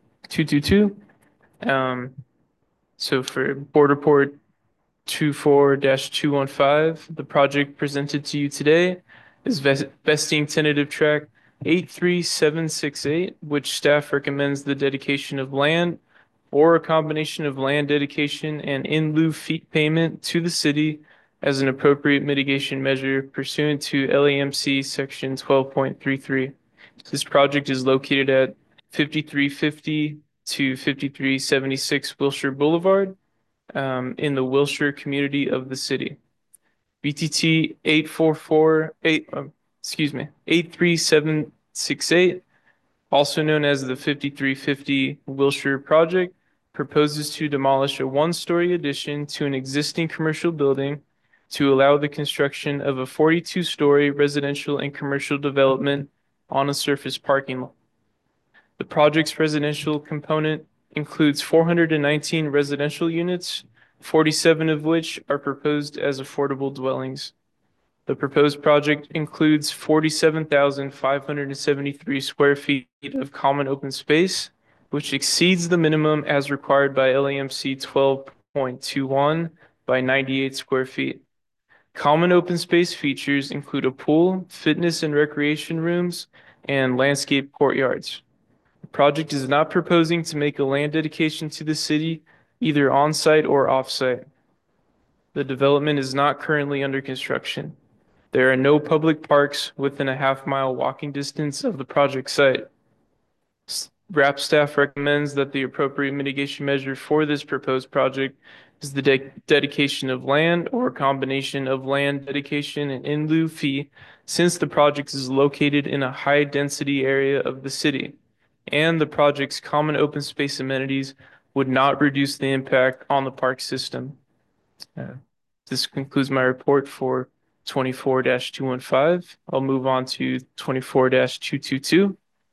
two. Um, so for Board Report two four dash two one five, the project presented to you today is ves- vesting tentative track eight three seven six eight, which staff recommends the dedication of land or a combination of land dedication and in lieu fee payment to the city as an appropriate mitigation measure pursuant to L A M C section twelve point three three. This project is located at fifty-three fifty to fifty-three seventy-six Wilshire Boulevard um, in the Wilshire community of the city. B T T eight four four eight, um, excuse me, eight three seven six eight, also known as the fifty-three fifty Wilshire project, proposes to demolish a one-story addition to an existing commercial building to allow the construction of a forty-two story residential and commercial development on a surface parking lot. The project's residential component includes four hundred nineteen residential units, forty-seven of which are proposed as affordable dwellings. The proposed project includes forty-seven thousand five hundred seventy-three square feet of common open space, which exceeds the minimum as required by L A M C twelve point two one by ninety-eight square feet. Common open space features include a pool, fitness and recreation rooms, and landscape courtyards. The project is not proposing to make a land dedication to the city, either on-site or off-site. The development is not currently under construction. There are no public parks within a half-mile walking distance of the project site. S- R A P staff recommends that the appropriate mitigation measure for this proposed project is the de- dedication of land or a combination of land dedication and in lieu fee, since the project is located in a high-density area of the city, and the project's common open space amenities would not reduce the impact on the park system. Uh, This concludes my report for twenty-four dash two one five. I'll move on to twenty-four dash two two two.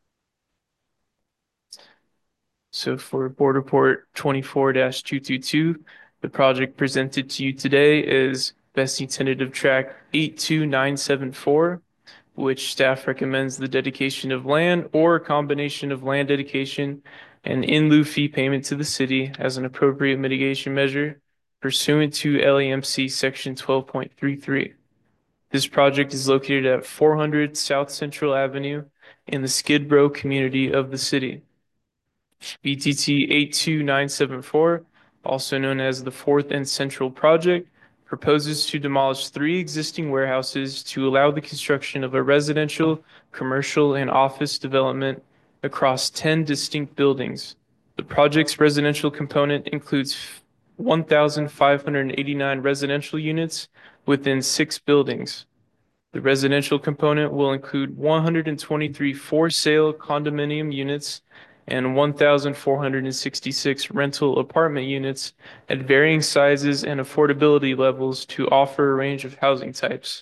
So for Board Report twenty-four dash two two two, the project presented to you today is vesting tentative track eight two nine seven four, which staff recommends the dedication of land or a combination of land dedication and in lieu fee payment to the city as an appropriate mitigation measure pursuant to L A M C section twelve point three three. This project is located at four hundred South Central Avenue in the Skid Row community of the city. B T T eight two nine seven four, also known as the Fourth and Central Project, proposes to demolish three existing warehouses to allow the construction of a residential, commercial, and office development across ten distinct buildings. The project's residential component includes one thousand five hundred eighty-nine residential units within six buildings. The residential component will include one hundred twenty-three for-sale condominium units and one thousand four hundred sixty-six rental apartment units at varying sizes and affordability levels to offer a range of housing types.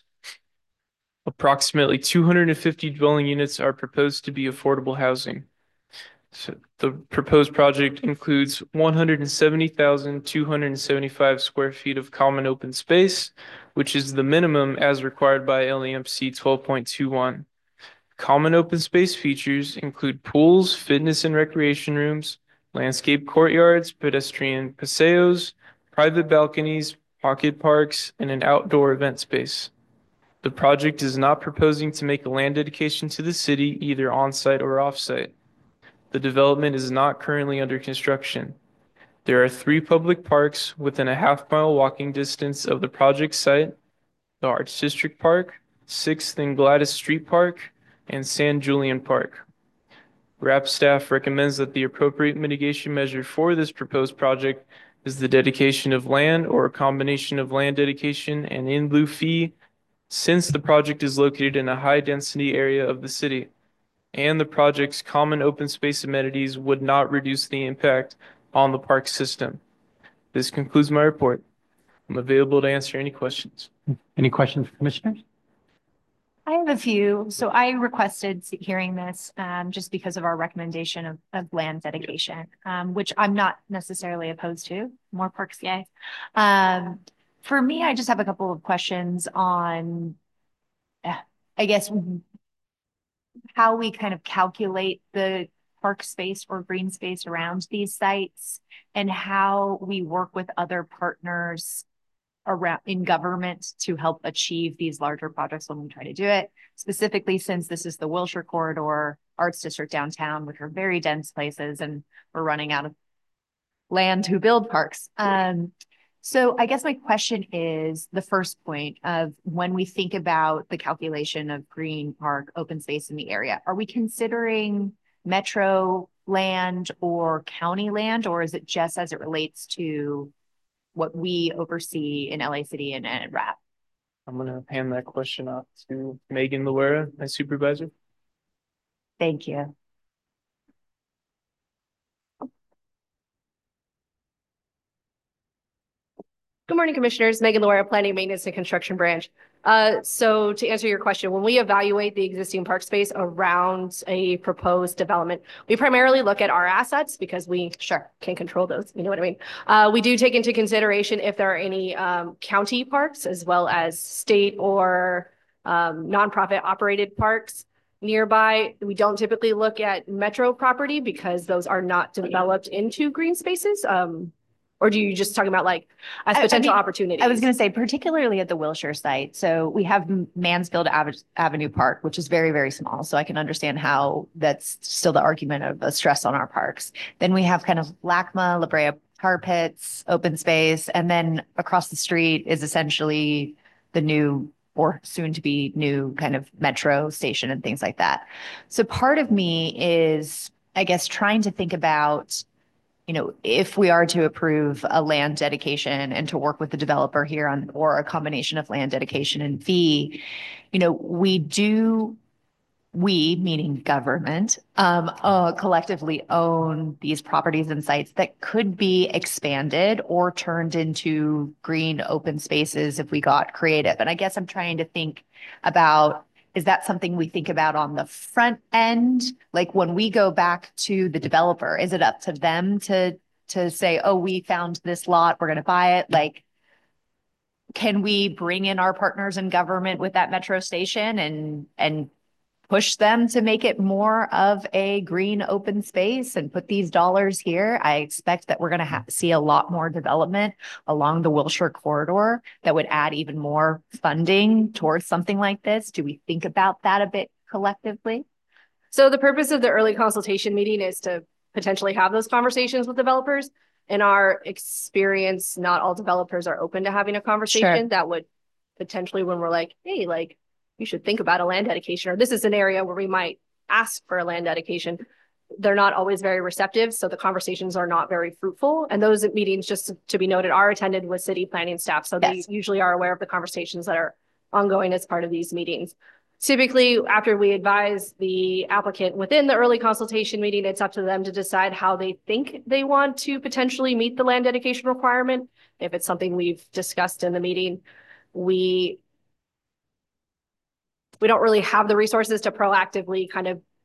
Approximately two hundred fifty dwelling units are proposed to be affordable housing. So the proposed project includes one hundred seventy thousand two hundred seventy-five square feet of common open space, which is the minimum as required by L E M C twelve point two one. Common open space features include pools, fitness and recreation rooms, landscape courtyards, pedestrian paseos, private balconies, pocket parks, and an outdoor event space. The project is not proposing to make a land dedication to the city, either on-site or off-site. The development is not currently under construction. There are three public parks within a half-mile walking distance of the project site: the Arts District Park, Sixth and Gladys Street Park, and San Julian Park. R A P staff recommends that the appropriate mitigation measure for this proposed project is the dedication of land or a combination of land dedication and in lieu fee, since the project is located in a high-density area of the city, and the project's common open space amenities would not reduce the impact on the park system. This concludes my report. I'm available to answer any questions. Any questions, commissioners? I have a few. So I requested hearing this um, just because of our recommendation of, of land dedication, um, which I'm not necessarily opposed to. More parks, yay. Um, for me, I just have a couple of questions on, uh, I guess, how we kind of calculate the park space or green space around these sites and how we work with other partners around in government to help achieve these larger projects when we try to do it, specifically since this is the Wilshire Corridor, Arts District downtown, which are very dense places, and we're running out of land to build parks. Um, so I guess my question is the first point of when we think about the calculation of green park open space in the area, are we considering metro land or county land, or is it just as it relates to what we oversee in L A City and, and R A P? I'm going to hand that question off to Megan Loera, my supervisor. Thank you. Good morning, Commissioners. Megan Loera, Planning, Maintenance, and Construction Branch. Uh, so to answer your question, when we evaluate the existing park space around a proposed development, we primarily look at our assets because we sure can control those. You know what I mean? Uh, we do take into consideration if there are any um, county parks as well as state or um, nonprofit operated parks nearby. We don't typically look at metro property because those are not developed into green spaces. Um, Or do you just talking about like as potential I mean, opportunities? I was going to say, particularly at the Wilshire site. So we have Mansfield Ave- Avenue Park, which is very, very small. So I can understand how that's still the argument of a stress on our parks. Then we have kind of LACMA, La Brea Tar Pits, open space. And then across the street is essentially the new or soon to be new kind of metro station and things like that. So part of me is, I guess, trying to think about, you know, if we are to approve a land dedication and to work with the developer here on, or a combination of land dedication and fee, you know, we do, we, meaning government, um, uh, collectively own these properties and sites that could be expanded or turned into green open spaces if we got creative. And I guess I'm trying to think about, is that something we think about on the front end? Like when we go back to the developer, is it up to them to, to say, oh, we found this lot, we're going to buy it? Like, can we bring in our partners in government with that metro station and, and push them to make it more of a green open space and put these dollars here? I expect that we're going to have see a lot more development along the Wilshire corridor that would add even more funding towards something like this. Do we think about that a bit collectively? So the purpose of the early consultation meeting is to potentially have those conversations with developers. In our experience, not all developers are open to having a conversation. Sure. That would potentially, when we're like, hey, like, you should think about a land dedication, or this is an area where we might ask for a land dedication. They're not always very receptive, so the conversations are not very fruitful. And those meetings, just to, to be noted, are attended with city planning staff. So yes, they usually are aware of the conversations that are ongoing as part of these meetings. Typically, after we advise the applicant within the early consultation meeting, it's up to them to decide how they think they want to potentially meet the land dedication requirement. If it's something we've discussed in the meeting, we We don't really have the resources to proactively kind of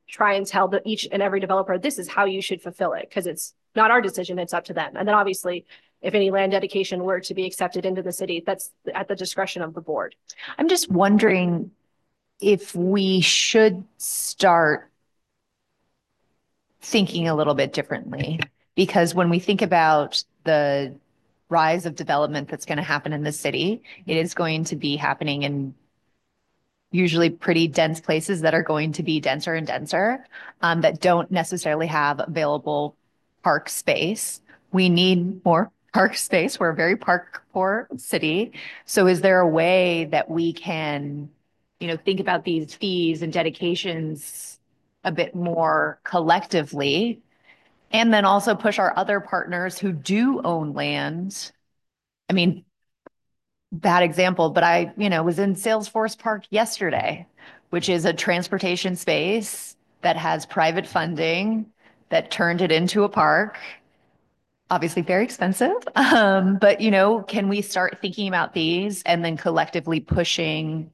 try and tell the each and every developer, this is how you should fulfill it, because it's not our decision, it's up to them. And then obviously, if any land dedication were to be accepted into the city, that's at the discretion of the board. I'm just wondering if we should start thinking a little bit differently, because when we think about the rise of development that's going to happen in the city, it is going to be happening in usually pretty dense places that are going to be denser and denser, um, that don't necessarily have available park space. We need more park space. We're a very park poor city. So is there a way that we can, you know, think about these fees and dedications a bit more collectively, and then also push our other partners who do own land? I mean, bad example, but I, you know, was in Salesforce Park yesterday, which is a transportation space that has private funding that turned it into a park. Obviously very expensive. Um, but, you know, can we start thinking about these and then collectively pushing?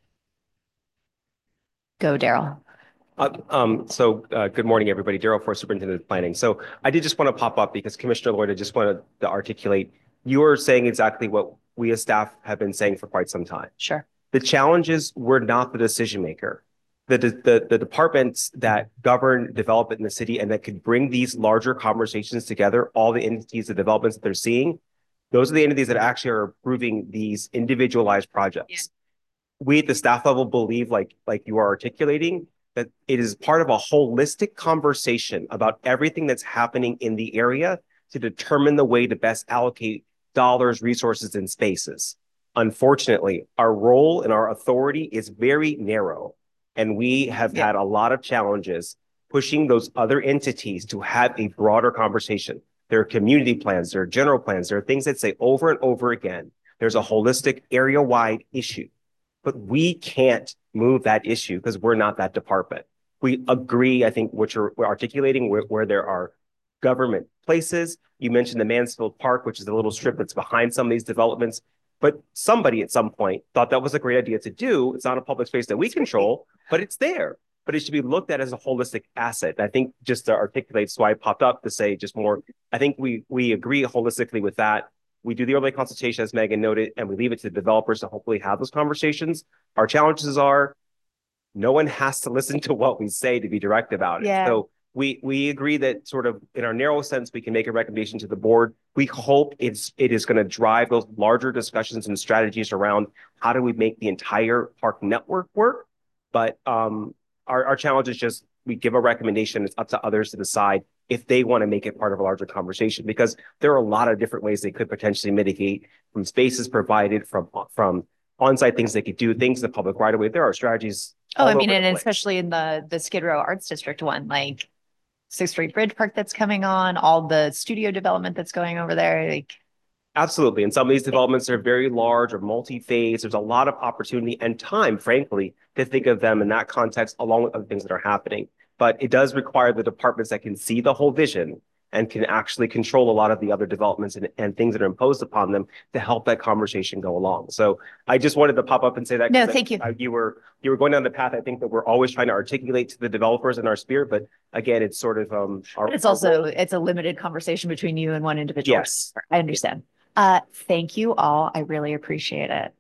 Go, Daryl. Uh, um, so, uh, good morning, everybody. Daryl for Superintendent of Planning. So I did just want to pop up because Commissioner Lloyd, I just wanted to articulate, you are saying exactly what we as staff have been saying for quite some time. Sure. The challenge is we're not the decision maker. The, the, the departments that govern development in the city and that could bring these larger conversations together, all the entities, the developments that they're seeing, those are the entities that actually are approving these individualized projects. Yeah. We at the staff level believe, like, like you are articulating, that it is part of a holistic conversation about everything that's happening in the area to determine the way to best allocate dollars, resources, and spaces. Unfortunately, our role and our authority is very narrow, and we have yeah. had a lot of challenges pushing those other entities to have a broader conversation. There are community plans, there are general plans, there are things that say over and over again, there's a holistic area-wide issue, but we can't move that issue because we're not that department. We agree, I think, what you're articulating, where, where there are government places. You mentioned the Mansfield Park, which is a little strip that's behind some of these developments. But somebody at some point thought that was a great idea to do. It's not a public space that we control, but it's there. But it should be looked at as a holistic asset. And I think just to articulate, so I popped up to say just more, I think we we agree holistically with that. We do the early consultation, as Megan noted, and we leave it to the developers to hopefully have those conversations. Our challenges are no one has to listen to what we say to be direct about it. Yeah. So we we agree that sort of in our narrow sense, we can make a recommendation to the board. We hope it's it is going to drive those larger discussions and strategies around how do we make the entire park network work. But um, our, our challenge is just we give a recommendation. It's up to others to decide if they want to make it part of a larger conversation, because there are a lot of different ways they could potentially mitigate, from spaces provided, from from on-site things they could do, things in the public right away. There are strategies. Oh, I mean, and especially in the the Skid Row Arts District one, like Sixth Street Bridge Park that's coming on, all the studio development that's going over there. Like, absolutely. And some of these developments are very large or multi-phase. There's a lot of opportunity and time, frankly, to think of them in that context, along with other things that are happening. But it does require the departments that can see the whole vision and can actually control a lot of the other developments and, and things that are imposed upon them to help that conversation go along. So I just wanted to pop up and say that. No, thank you. I, you were you were going down the path I think that we're always trying to articulate to the developers in our spirit, but again, it's sort of um. Our, it's also it's a limited conversation between you and one individual. Yes, I understand. Uh, thank you all. I really appreciate it.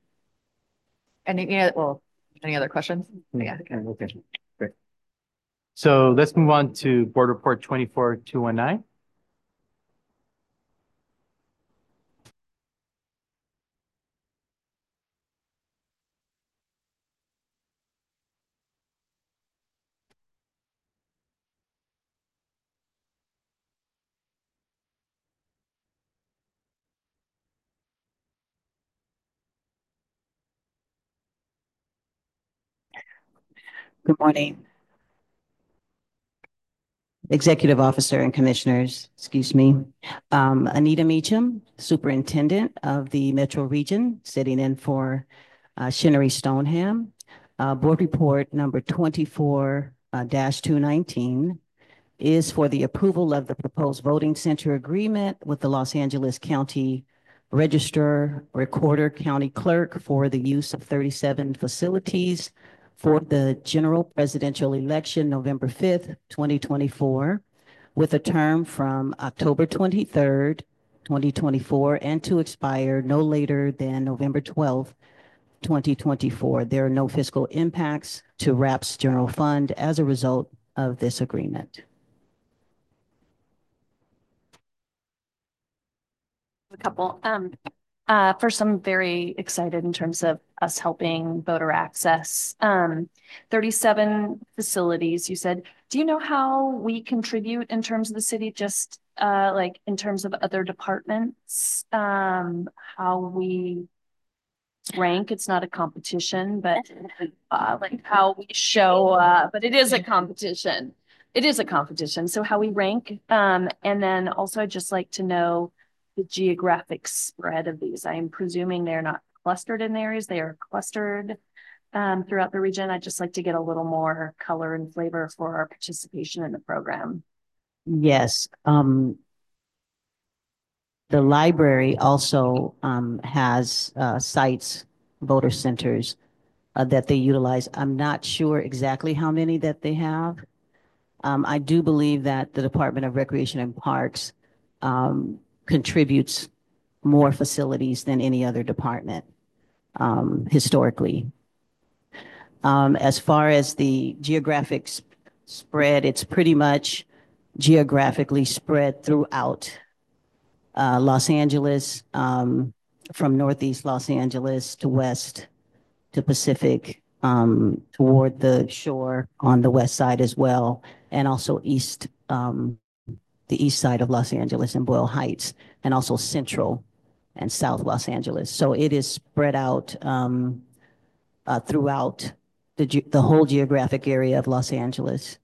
And you know, well, any other questions? Yeah. Okay. Great. So let's move on to Board Report twenty-four two one nine. Good morning. Executive Officer and Commissioners, excuse me. Um, Anita Meacham, Superintendent of the Metro Region, sitting in for uh, Shinnery Stoneham. Uh, Board Report number twenty-four dash two nineteen is for the approval of the proposed voting center agreement with the Los Angeles County Registrar, Recorder, County Clerk for the use of thirty-seven facilities for the general presidential election, November fifth, twenty twenty-four, with a term from October twenty-third, twenty twenty-four, and to expire no later than November twelfth, twenty twenty-four. There are no fiscal impacts to R A P's general fund as a result of this agreement. A couple. Um, uh, first, I'm very excited in terms of us helping voter access. Um, thirty-seven facilities, you said. Do you know how we contribute in terms of the city, just uh, like in terms of other departments? Um, how we rank? It's not a competition, but uh, like how we show, uh, but it is a competition. It is a competition. So how we rank. Um, and then also I'd just like to know the geographic spread of these. I am presuming they're not clustered in areas. They are clustered um, throughout the region. I'd just like to get a little more color and flavor for our participation in the program. Yes. Um, the library also um, has uh, sites, voter centers uh, that they utilize. I'm not sure exactly how many that they have. Um, I do believe that the Department of Recreation and Parks um, contributes more facilities than any other department um, historically. Um, as far as the geographic sp spread, it's pretty much geographically spread throughout uh, Los Angeles, um, from Northeast Los Angeles to West to Pacific, um, toward the shore on the west side as well, and also east, um, the east side of Los Angeles and Boyle Heights, and also central and South Los Angeles. So it is spread out um, uh, throughout the, ge the whole geographic area of Los Angeles.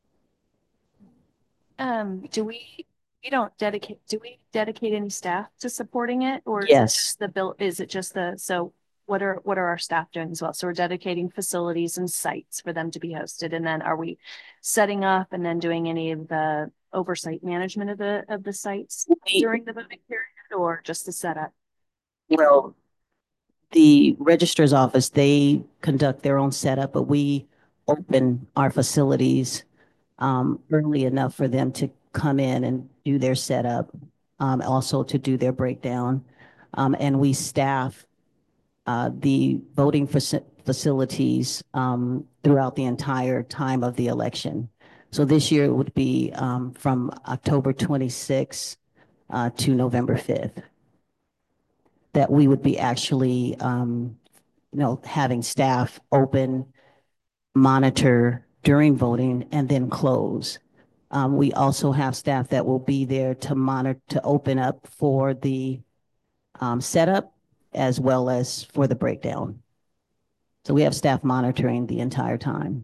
Um, do we, we don't dedicate, do we dedicate any staff to supporting it? Or is Yes. it just the bill, is it just the, so what are, what are our staff doing as well? So we're dedicating facilities and sites for them to be hosted. And then are we setting up and then doing any of the oversight management of the, of the sites during the voting period, or just the setup? Well, the registrar's office, they conduct their own setup, but we open our facilities um, early enough for them to come in and do their setup, um, also to do their breakdown. Um, and we staff uh, the voting faci facilities um, throughout the entire time of the election. So this year it would be um, from October twenty-sixth uh, to November fifth. That we would be actually, um, you know, having staff open, monitor during voting, and then close. Um, we also have staff that will be there to monitor, to open up for the um, setup as well as for the breakdown. So we have staff monitoring the entire time.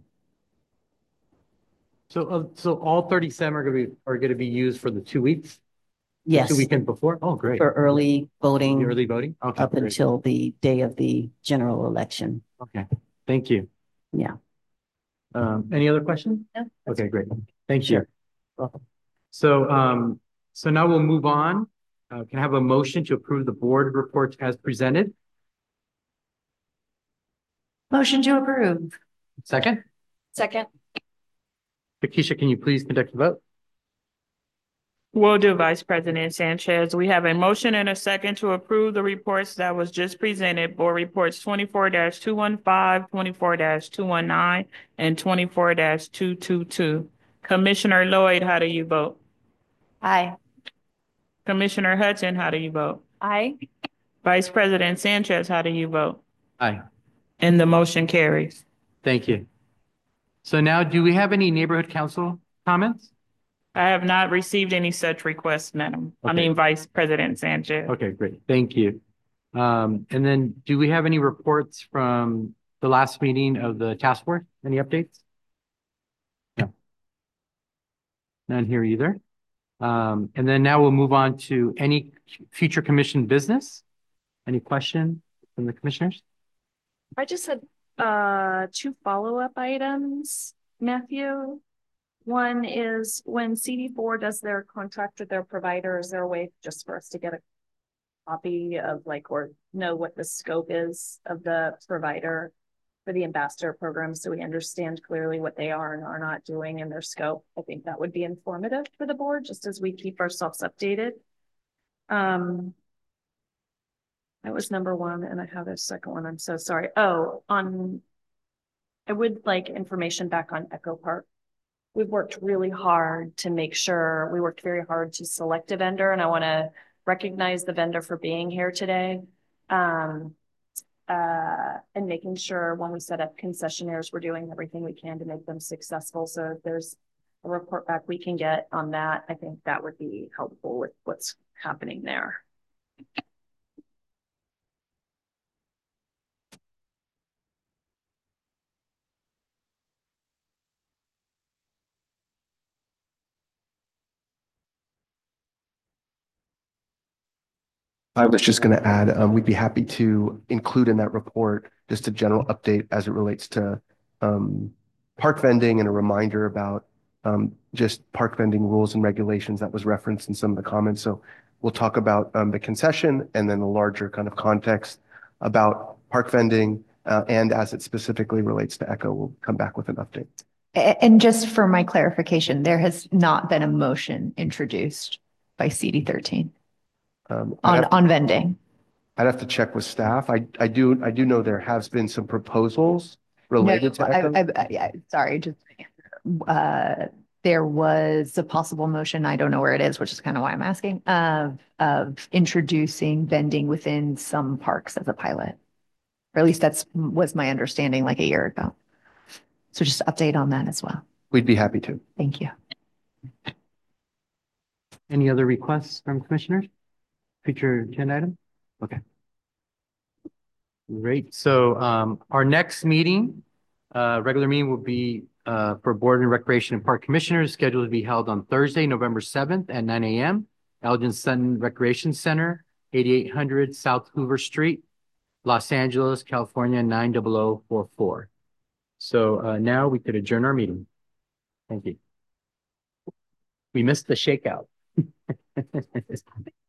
So, uh, so all thirty-seven are going to be, are going to be used for the two weeks? The Yes. Two weekends before? Oh, great. For early voting. The early voting? Okay. Up great. until the day of the general election. Okay, thank you. Yeah. Um, any other questions? No. Okay, great. Thank you. So, um, so now we'll move on. Uh, can I have a motion to approve the board reports as presented? Motion to approve. Second? Second. Takesha, can you please conduct the vote? Will do, Vice President Sanchez. We have a motion and a second to approve the reports that was just presented. Board reports twenty-four dash two one five, twenty-four dash two one nine, and twenty-four dash two two two. Commissioner Lloyd, how do you vote? Aye. Commissioner Hudson, how do you vote? Aye. Vice President Sanchez, how do you vote? Aye. And the motion carries. Thank you. So now, do we have any neighborhood council comments? I have not received any such requests, Madam. I Okay. mean, Vice President Sanchez. Okay, great. Thank you. Um, and then do we have any reports from the last meeting of the task force? Any updates? No. None here either. Um, and then now we'll move on to any future commission business. Any question from the commissioners? I just had uh two follow-up items, Matthew. One is when C D four does their contract with their provider, is there a way just for us to get a copy of like, or know what the scope is of the provider for the ambassador program, so we understand clearly what they are and are not doing in their scope. I think that would be informative for the board, just as we keep ourselves updated. Um, that was number one, and I have a second one. I'm so sorry. Oh, on, I would like information back on Echo Park. We've worked really hard to make sure, we worked very hard to select a vendor, and I want to recognize the vendor for being here today. Um, uh, and making sure when we set up concessionaires, we're doing everything we can to make them successful. So if there's a report back we can get on that, I think that would be helpful with what's happening there. I was just going to add, um, we'd be happy to include in that report just a general update as it relates to um, park vending and a reminder about um, just park vending rules and regulations that was referenced in some of the comments. So we'll talk about um, the concession and then the larger kind of context about park vending uh, and as it specifically relates to Echo, we'll come back with an update. A- And just for my clarification, there has not been a motion introduced by C D thirteen Um, I'd on, have to- on vending. I'd have to check with staff. I, I do, I do know there has been some proposals related No, to I- Echo. I- I- I- Sorry, just, uh, there was a possible motion, I don't know where it is, which is kind of why I'm asking, of, of introducing vending within some parks as a pilot. Or at least that's, was my understanding like a year ago. So just update on that as well. We'd be happy to. Thank you. Any other requests from commissioners? Future agenda item? Okay. Great. So um, our next meeting, uh, regular meeting will be uh, for Board and Recreation and Park Commissioners, scheduled to be held on Thursday, November seventh at nine A M Elgin Sutton Recreation Center, eighty-eight hundred South Hoover Street, Los Angeles, California, nine zero zero four four. So uh, now we could adjourn our meeting. Thank you. We missed the shakeout.